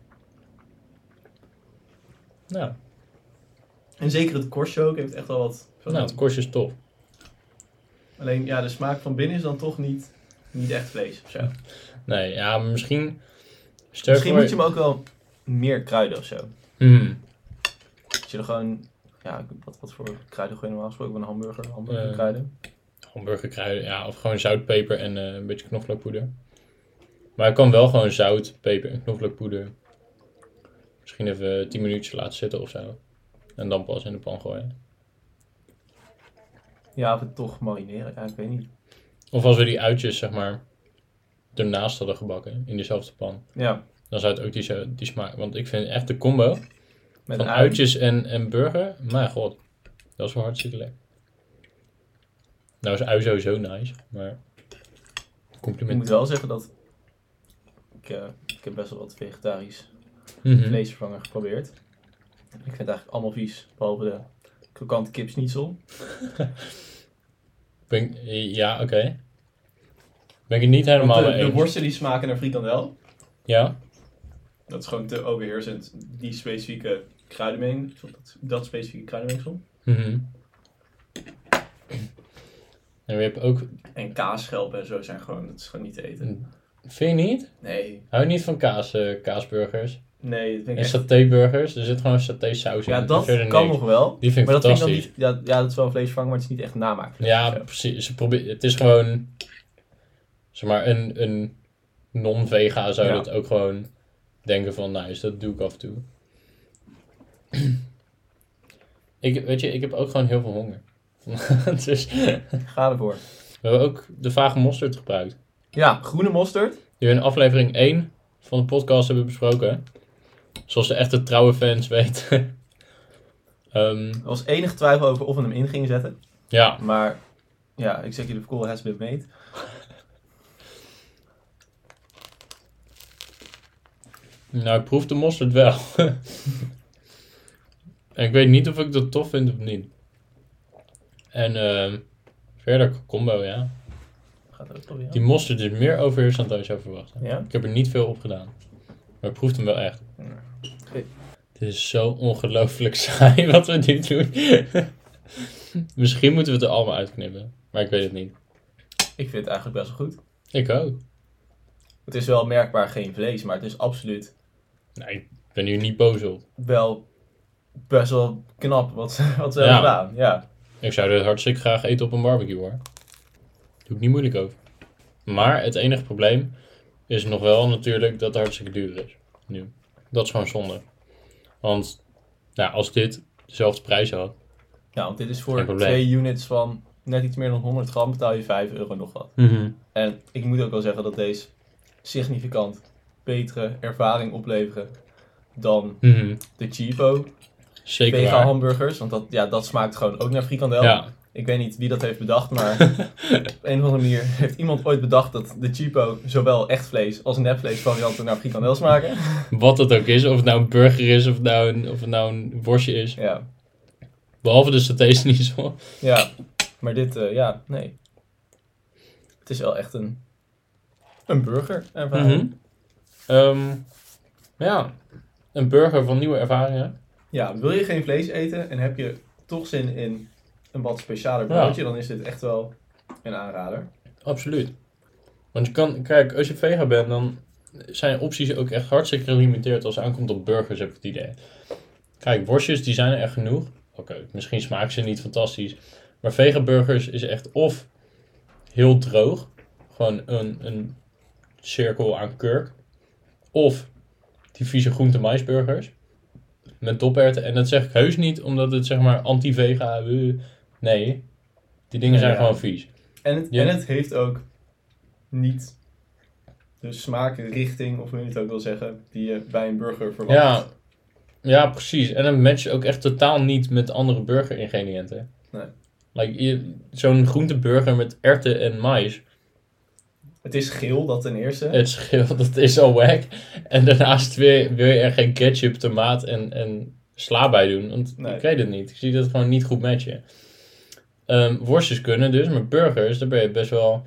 Speaker 4: Nou.
Speaker 5: En zeker het korstje ook heeft echt wel wat...
Speaker 4: Nou, het korstje is tof.
Speaker 5: Alleen, ja, de smaak van binnen is dan toch niet, niet echt vlees of zo.
Speaker 4: Nee, ja, maar misschien...
Speaker 5: Misschien moet je hem ook wel meer kruiden of zo.
Speaker 4: Mhm.
Speaker 5: Als je er gewoon, ja, wat, wat voor kruiden gooi je normaal gesproken op een hamburger? Hamburger
Speaker 4: Eh,
Speaker 5: kruiden.
Speaker 4: Hamburgerkruiden, ja, of gewoon zout, peper en eh, een beetje knoflookpoeder. Maar ik kan wel gewoon zout, peper en knoflookpoeder misschien even tien minuutjes laten zitten of zo. En dan pas in de pan gooien.
Speaker 5: Ja, of het toch marineren, ja, ik weet niet.
Speaker 4: Of als we die uitjes, zeg maar, ernaast hadden gebakken, in dezelfde pan.
Speaker 5: Ja,
Speaker 4: Dan zou het ook die, zo- die smaak... Want ik vind echt de combo
Speaker 5: met
Speaker 4: van
Speaker 5: ui.
Speaker 4: uitjes en, en burger, mijn god, dat is wel hartstikke lekker. Nou is ui sowieso nice, maar
Speaker 5: Ik
Speaker 4: compliment.
Speaker 5: moet wel zeggen dat ik, uh, ik heb best wel wat vegetarisch
Speaker 4: Mhm.
Speaker 5: vleesvervanger geprobeerd. Ik vind het eigenlijk allemaal vies, behalve de krokante kipsnietsel.
Speaker 4: Ben ik- ja, oké. Okay. Ben ik het niet helemaal
Speaker 5: Want de,
Speaker 4: mee
Speaker 5: de
Speaker 4: eens.
Speaker 5: worsten die smaken naar frikandel.
Speaker 4: Ja?
Speaker 5: Dat is gewoon te overheersend. Die specifieke kruidenmengsel. Dat, dat specifieke kruidenmengsel.
Speaker 4: Mhm. En we hebben ook...
Speaker 5: En kaasschelpen en zo zijn gewoon, dat is gewoon niet te eten.
Speaker 4: Vind je niet?
Speaker 5: Nee,
Speaker 4: Hou je niet van kaas, eh, kaasburgers?
Speaker 5: nee, dat vind ik
Speaker 4: En
Speaker 5: echt...
Speaker 4: satéburgers? Er zit gewoon satésaus in.
Speaker 5: Ja, dat
Speaker 4: Verder
Speaker 5: kan
Speaker 4: niks.
Speaker 5: nog wel.
Speaker 4: Die vind ik
Speaker 5: Maar dat vind ik dan
Speaker 4: fantastisch.
Speaker 5: niet... Ja, ja, dat is wel een vleesvervanger, maar het is niet echt namaak.
Speaker 4: Ja,
Speaker 5: Zo.
Speaker 4: precies. Ze probeer, het is gewoon... Zeg maar, een, een non-vega zou
Speaker 5: Ja.
Speaker 4: dat ook gewoon denken van... Nice, dat doe ik af en toe. ik, weet je, ik heb ook gewoon heel veel honger. dus, we
Speaker 5: Ga ervoor.
Speaker 4: hebben ook de vage mosterd gebruikt.
Speaker 5: Ja, groene mosterd.
Speaker 4: Die we in aflevering één van de podcast hebben besproken. Zoals de echte trouwe fans weten. Ehm,
Speaker 5: Er was enige twijfel over of we hem in gingen zetten.
Speaker 4: ja,
Speaker 5: Maar ja, executive call has been made.
Speaker 4: nou ik proef de mosterd wel. en ik weet niet of ik dat tof vind of niet. En ehm, verder combo, ja.
Speaker 5: Gaat het ook proberen.
Speaker 4: Die mosterd is meer overheersend dan je zou verwachten.
Speaker 5: Ja?
Speaker 4: Ik heb er niet veel op gedaan. Maar ik proef hem wel echt.
Speaker 5: Oké.
Speaker 4: Het is zo ongelooflijk saai wat we nu doen. Misschien moeten we het er allemaal uitknippen. Maar ik weet het niet.
Speaker 5: Ik vind het eigenlijk best wel goed.
Speaker 4: Ik ook.
Speaker 5: Het is wel merkbaar geen vlees, maar het is absoluut
Speaker 4: Nee, ik ben hier niet boos op.
Speaker 5: wel best wel knap wat, ze- wat ze
Speaker 4: Ja.
Speaker 5: hebben gedaan. Ja.
Speaker 4: Ik zou dit hartstikke graag eten op een barbecue hoor. Daar doe ik niet moeilijk over. Maar het enige probleem is nog wel natuurlijk dat het hartstikke duur is. Nu. Dat is gewoon zonde. Want nou, als dit dezelfde prijs had.
Speaker 5: ja, want dit is
Speaker 4: Geen
Speaker 5: voor
Speaker 4: probleem.
Speaker 5: twee units van net iets meer dan honderd gram betaal je vijf euro nog wat. En ik moet ook wel zeggen dat deze significant betere ervaring opleveren dan
Speaker 4: Mhm.
Speaker 5: de Cheapo
Speaker 4: Zeker
Speaker 5: vega
Speaker 4: waar.
Speaker 5: hamburgers. Want dat, ja, dat smaakt gewoon ook naar frikandel.
Speaker 4: Ja,
Speaker 5: Ik weet niet wie dat heeft bedacht, maar op een of andere manier heeft iemand ooit bedacht dat de Cheapo zowel echt vlees als nepvlees varianten naar frikandel smaken.
Speaker 4: wat het ook is. Of het nou een burger is of het nou een, of het nou een worstje is.
Speaker 5: Ja,
Speaker 4: Behalve de saté's niet zo.
Speaker 5: ja. Maar dit, eh, ja, nee. Het is wel echt een, een burger ervaring.
Speaker 4: Mhm. Ehm, ja, een burger van nieuwe ervaringen.
Speaker 5: Ja, wil je geen vlees eten en heb je toch zin in een wat specialer broodje, dan is dit echt wel een aanrader.
Speaker 4: Absoluut. Want je kan, kijk, als je vega bent, dan zijn opties ook echt hartstikke gelimiteerd als het aankomt op burgers, heb ik het idee. Kijk, worstjes, die zijn er echt genoeg. Oké, misschien smaken ze niet fantastisch. Maar vegaburgers is echt of heel droog, gewoon een, een cirkel aan kurk. Of die vieze groente maisburgers met doperwten. En dat zeg ik heus niet omdat het zeg maar anti-vega... uh, nee, die dingen
Speaker 5: Nee,
Speaker 4: zijn
Speaker 5: ja.
Speaker 4: gewoon vies.
Speaker 5: En het,
Speaker 4: Ja.
Speaker 5: en het heeft ook niet de smaakrichting, of hoe je het ook wil zeggen, die je bij een burger verwacht.
Speaker 4: Ja, ja, precies. En het matcht ook echt totaal niet met andere burger-ingrediënten.
Speaker 5: Nee.
Speaker 4: Like, je- zo'n groenteburger met erwten en mais.
Speaker 5: Het is geel, dat ten eerste.
Speaker 4: Het scheelt, dat is al wack. En daarnaast wil, wil je er geen ketchup, tomaat en, en sla bij doen. Want
Speaker 5: Nee.
Speaker 4: ik weet het niet. Ik zie dat gewoon niet goed matchen. Ehm, worstjes kunnen dus, maar burgers, daar ben je best wel...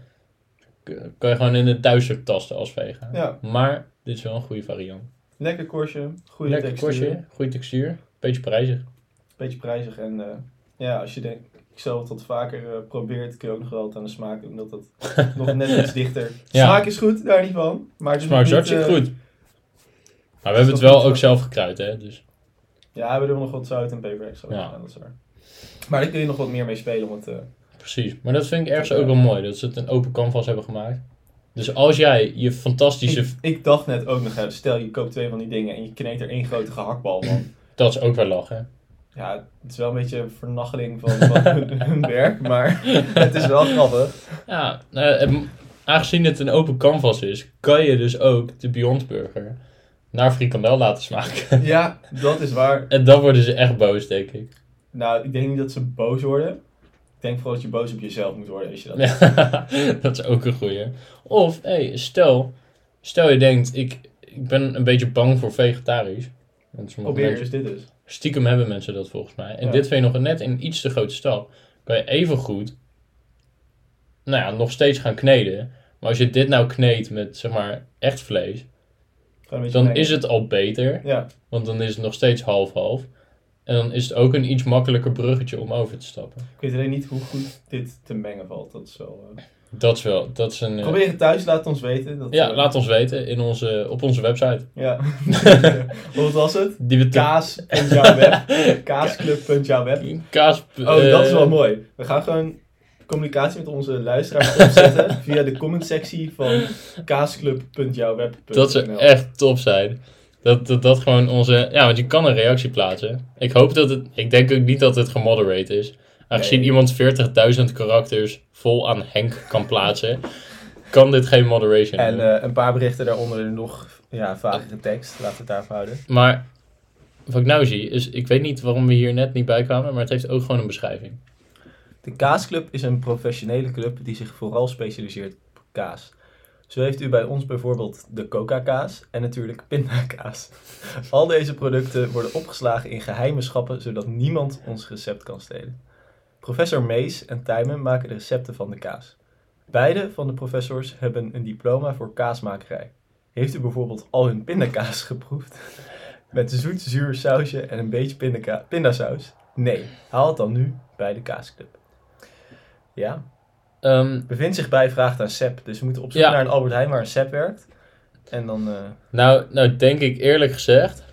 Speaker 4: Kan je gewoon in de duister tasten als vegan.
Speaker 5: Ja.
Speaker 4: Maar dit is wel een goede variant.
Speaker 5: Lekker korstje, goede
Speaker 4: Lekker
Speaker 5: textuur,
Speaker 4: korstje, goede textuur, beetje prijzig.
Speaker 5: beetje prijzig. En eh, ja, als je denkt, ik zelf wat vaker eh, probeert, kun je ook nog wel wat aan de smaak doen, dat het nog net iets dichter...
Speaker 4: Ja.
Speaker 5: Smaak is goed, daar niet van. Maar het is
Speaker 4: Smaakt
Speaker 5: nog niet,
Speaker 4: hartstikke
Speaker 5: eh,
Speaker 4: goed. Maar we hebben het wel ook zelf gekruid, hè. Dus.
Speaker 5: Ja, we hebben er nog wat zout en peper extra.
Speaker 4: Ja.
Speaker 5: Ja, dat is waar. Maar daar kun je nog wat meer mee spelen om het... Uh...
Speaker 4: Precies. Maar dat vind ik ergens ook wel mooi. Dat ze het een open canvas hebben gemaakt. Dus als jij je fantastische...
Speaker 5: Ik, ik dacht net ook nog, stel je koopt twee van die dingen en je kneedt er één grote gehaktbal van.
Speaker 4: Dat is ook wel lachen.
Speaker 5: Ja, het is wel een beetje een vernachteling van, van hun, hun werk, maar het is wel grappig.
Speaker 4: Ja, nou, aangezien het een open canvas is, kan je dus ook de Beyond Burger naar frikandel laten smaken.
Speaker 5: Ja, dat is waar.
Speaker 4: En dan worden ze echt boos, denk ik.
Speaker 5: Nou, ik denk niet dat ze boos worden. Ik denk vooral dat je boos op jezelf moet worden als je dat
Speaker 4: Ja, dat is ook een goeie. Of, hey, stel, stel je denkt, ik, ik ben een beetje bang voor vegetarisch.
Speaker 5: Probeer eens dit dus.
Speaker 4: Stiekem hebben mensen dat volgens mij. En
Speaker 5: Ja.
Speaker 4: dit vind je nog net in iets te grote stap. Kan je even goed, nou ja, nog steeds gaan kneden. Maar als je dit nou kneedt met, zeg maar, echt vlees,
Speaker 5: Gewoon een beetje
Speaker 4: dan
Speaker 5: mengen.
Speaker 4: is het al beter.
Speaker 5: Ja,
Speaker 4: Want dan is het nog steeds half-half. En dan is het ook een iets makkelijker bruggetje om over te stappen.
Speaker 5: ik weet alleen niet hoe goed dit te mengen valt. Dat is wel... Uh...
Speaker 4: Dat is wel, dat is een... uh,
Speaker 5: Probeer het thuis, laat het ons weten. Dat,
Speaker 4: ja,
Speaker 5: uh,
Speaker 4: laat ons weten in onze, op onze website.
Speaker 5: Ja. Wat was het?
Speaker 4: Die we te-
Speaker 5: Kaas punt jouw web. Kaasclub punt jouw web.
Speaker 4: Kaas...
Speaker 5: Oh, dat is
Speaker 4: eh,
Speaker 5: wel mooi. We gaan gewoon communicatie met onze luisteraars opzetten via de comment-sectie van kaasclub punt jouw web punt n l.
Speaker 4: Dat zou echt top zijn. Dat, dat dat gewoon onze... Ja, want je kan een reactie plaatsen. Ik hoop dat het... Ik denk ook niet dat het gemoderate is. Aangezien
Speaker 5: Nee.
Speaker 4: iemand veertigduizend karakters vol aan Henk kan plaatsen, kan dit geen moderation
Speaker 5: En
Speaker 4: hebben.
Speaker 5: uh, een paar berichten daaronder nog ja, vagere tekst. Laten we het daarvoor houden.
Speaker 4: Maar wat ik nou zie is... Ik weet niet waarom we hier net niet bij kwamen, maar het heeft ook gewoon een beschrijving.
Speaker 5: De Kaasclub is een professionele club die zich vooral specialiseert op kaas. Zo heeft u bij ons bijvoorbeeld de Coca-kaas en natuurlijk pindakaas. Al deze producten worden opgeslagen in geheime schappen, zodat niemand ons recept kan stelen. Professor Mees en Tijmen maken de recepten van de kaas. Beide van de professors hebben een diploma voor kaasmakerij. Heeft u bijvoorbeeld al hun pindakaas geproefd? Met zoet, zuur sausje en een beetje pindaka- pindasaus? Nee, haal het dan nu bij de Kaasclub. Ja,
Speaker 4: Ehm,
Speaker 5: bevindt zich bij vraagt aan Sepp. Dus we moeten op zoek
Speaker 4: Ja.
Speaker 5: naar een Albert Heijn waar een Sepp werkt. En dan... eh,
Speaker 4: nou, nou denk ik eerlijk gezegd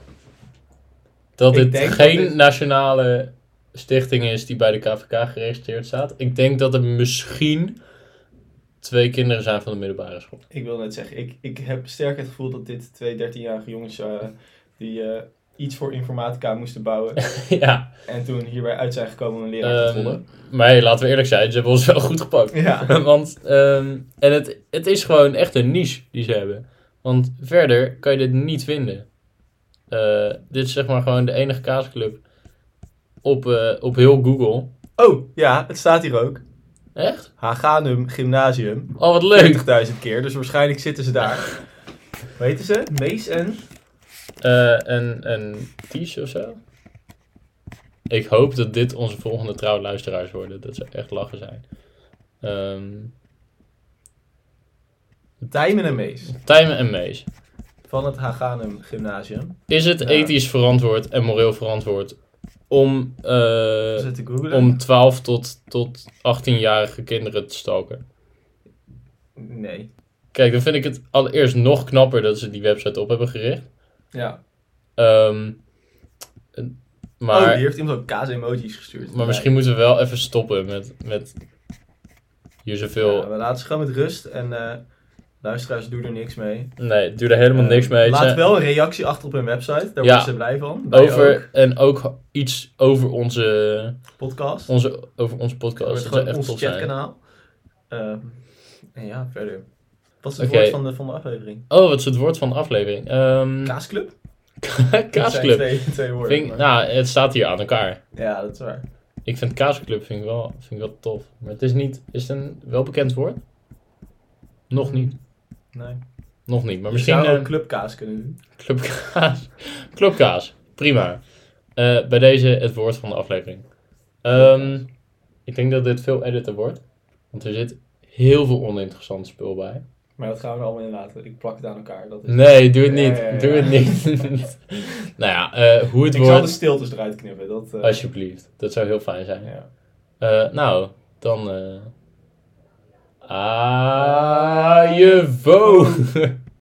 Speaker 4: dat
Speaker 5: Ik
Speaker 4: dit
Speaker 5: denk
Speaker 4: geen
Speaker 5: dat dit-
Speaker 4: nationale stichting is die bij de K V K geregistreerd staat. Ik denk dat het misschien twee kinderen zijn van de middelbare school.
Speaker 5: ik wil net zeggen, ik, ik heb sterk het gevoel dat dit twee dertienjarige jongens uh, die uh, iets voor informatica moesten bouwen.
Speaker 4: Ja,
Speaker 5: En toen hierbij uit zijn gekomen om een leraar te
Speaker 4: ehm,
Speaker 5: volgen.
Speaker 4: maar hey, laten we eerlijk zijn, ze hebben ons wel goed gepakt.
Speaker 5: Ja.
Speaker 4: Want, ehm, en het, het is gewoon echt een niche die ze hebben. Want verder kan je dit niet vinden. Eh, dit is zeg maar gewoon de enige kaasclub op, eh, op heel Google.
Speaker 5: Oh, ja, het staat hier ook.
Speaker 4: Echt?
Speaker 5: Haganum Gymnasium.
Speaker 4: Oh, wat leuk.
Speaker 5: veertigduizend keer, dus waarschijnlijk zitten ze daar. Hoe heten ze? Mees en...
Speaker 4: Eh en en Ties of zo? Ik hoop dat dit onze volgende trouwe luisteraars worden. Dat zou echt lachen zijn. Ehm
Speaker 5: Tijmen en Mees.
Speaker 4: Tijmen en Mees.
Speaker 5: Van het Haganum Gymnasium.
Speaker 4: Is het
Speaker 5: Ja.
Speaker 4: ethisch verantwoord en moreel verantwoord om, eh,
Speaker 5: Zet ik googlen?
Speaker 4: om twaalf tot, tot achttienjarige kinderen te stalken?
Speaker 5: Nee.
Speaker 4: Kijk, dan vind ik het allereerst nog knapper dat ze die website op hebben gericht.
Speaker 5: Ja.
Speaker 4: Ehm, maar...
Speaker 5: Oh, die heeft iemand ook kaas-emojis gestuurd.
Speaker 4: Maar misschien moeten we wel even stoppen met, met hier zoveel...
Speaker 5: Ja, we laten ze gewoon met rust en uh, luisteraars doen er niks mee.
Speaker 4: Nee, het duurde helemaal
Speaker 5: Uh,
Speaker 4: niks mee.
Speaker 5: Laat
Speaker 4: Ze-
Speaker 5: wel een reactie achter op hun website, daar
Speaker 4: Ja.
Speaker 5: worden ze blij van. Wij
Speaker 4: over,
Speaker 5: ook.
Speaker 4: en ook iets over onze,
Speaker 5: Podcast.
Speaker 4: onze, over onze
Speaker 5: Dat
Speaker 4: podcast.
Speaker 5: wordt
Speaker 4: Dat zou
Speaker 5: gewoon
Speaker 4: echt
Speaker 5: ons
Speaker 4: tof zijn.
Speaker 5: chatkanaal. Uh, en ja, verder. Wat is het
Speaker 4: Oké.
Speaker 5: woord van de, van de aflevering?
Speaker 4: Oh, wat is het woord van de aflevering? Ehm
Speaker 5: Kaasclub? Dat zijn
Speaker 4: Kaasclub.
Speaker 5: Twee, twee woorden.
Speaker 4: Vind,
Speaker 5: maar-
Speaker 4: nou, het staat hier aan elkaar.
Speaker 5: Ja, dat is waar.
Speaker 4: Ik vind kaasclub vind ik wel, vind ik wel tof. Maar het is niet... Is het een welbekend woord? Nog niet.
Speaker 5: Nee.
Speaker 4: Nog niet. Maar
Speaker 5: Misschien
Speaker 4: misschien...
Speaker 5: zou
Speaker 4: eh,
Speaker 5: ook clubkaas kunnen doen.
Speaker 4: Clubkaas. Clubkaas. Prima. Eh, bij deze het woord van de aflevering. Ehm, ik denk dat dit veel editen wordt. Want er zit heel veel oninteressant spul bij.
Speaker 5: Maar dat gaan we er allemaal in laten. Ik plak het aan elkaar. Dat is...
Speaker 4: Nee, doe het
Speaker 5: Ja,
Speaker 4: niet.
Speaker 5: ja, ja.
Speaker 4: Doe het niet. Nou ja, eh, hoe het
Speaker 5: Ik zal de
Speaker 4: wordt...
Speaker 5: stiltes eruit knippen. Dat, uh...
Speaker 4: Alsjeblieft. Dat zou heel fijn zijn.
Speaker 5: Ja.
Speaker 4: Eh, nou, dan... eh Ajevo!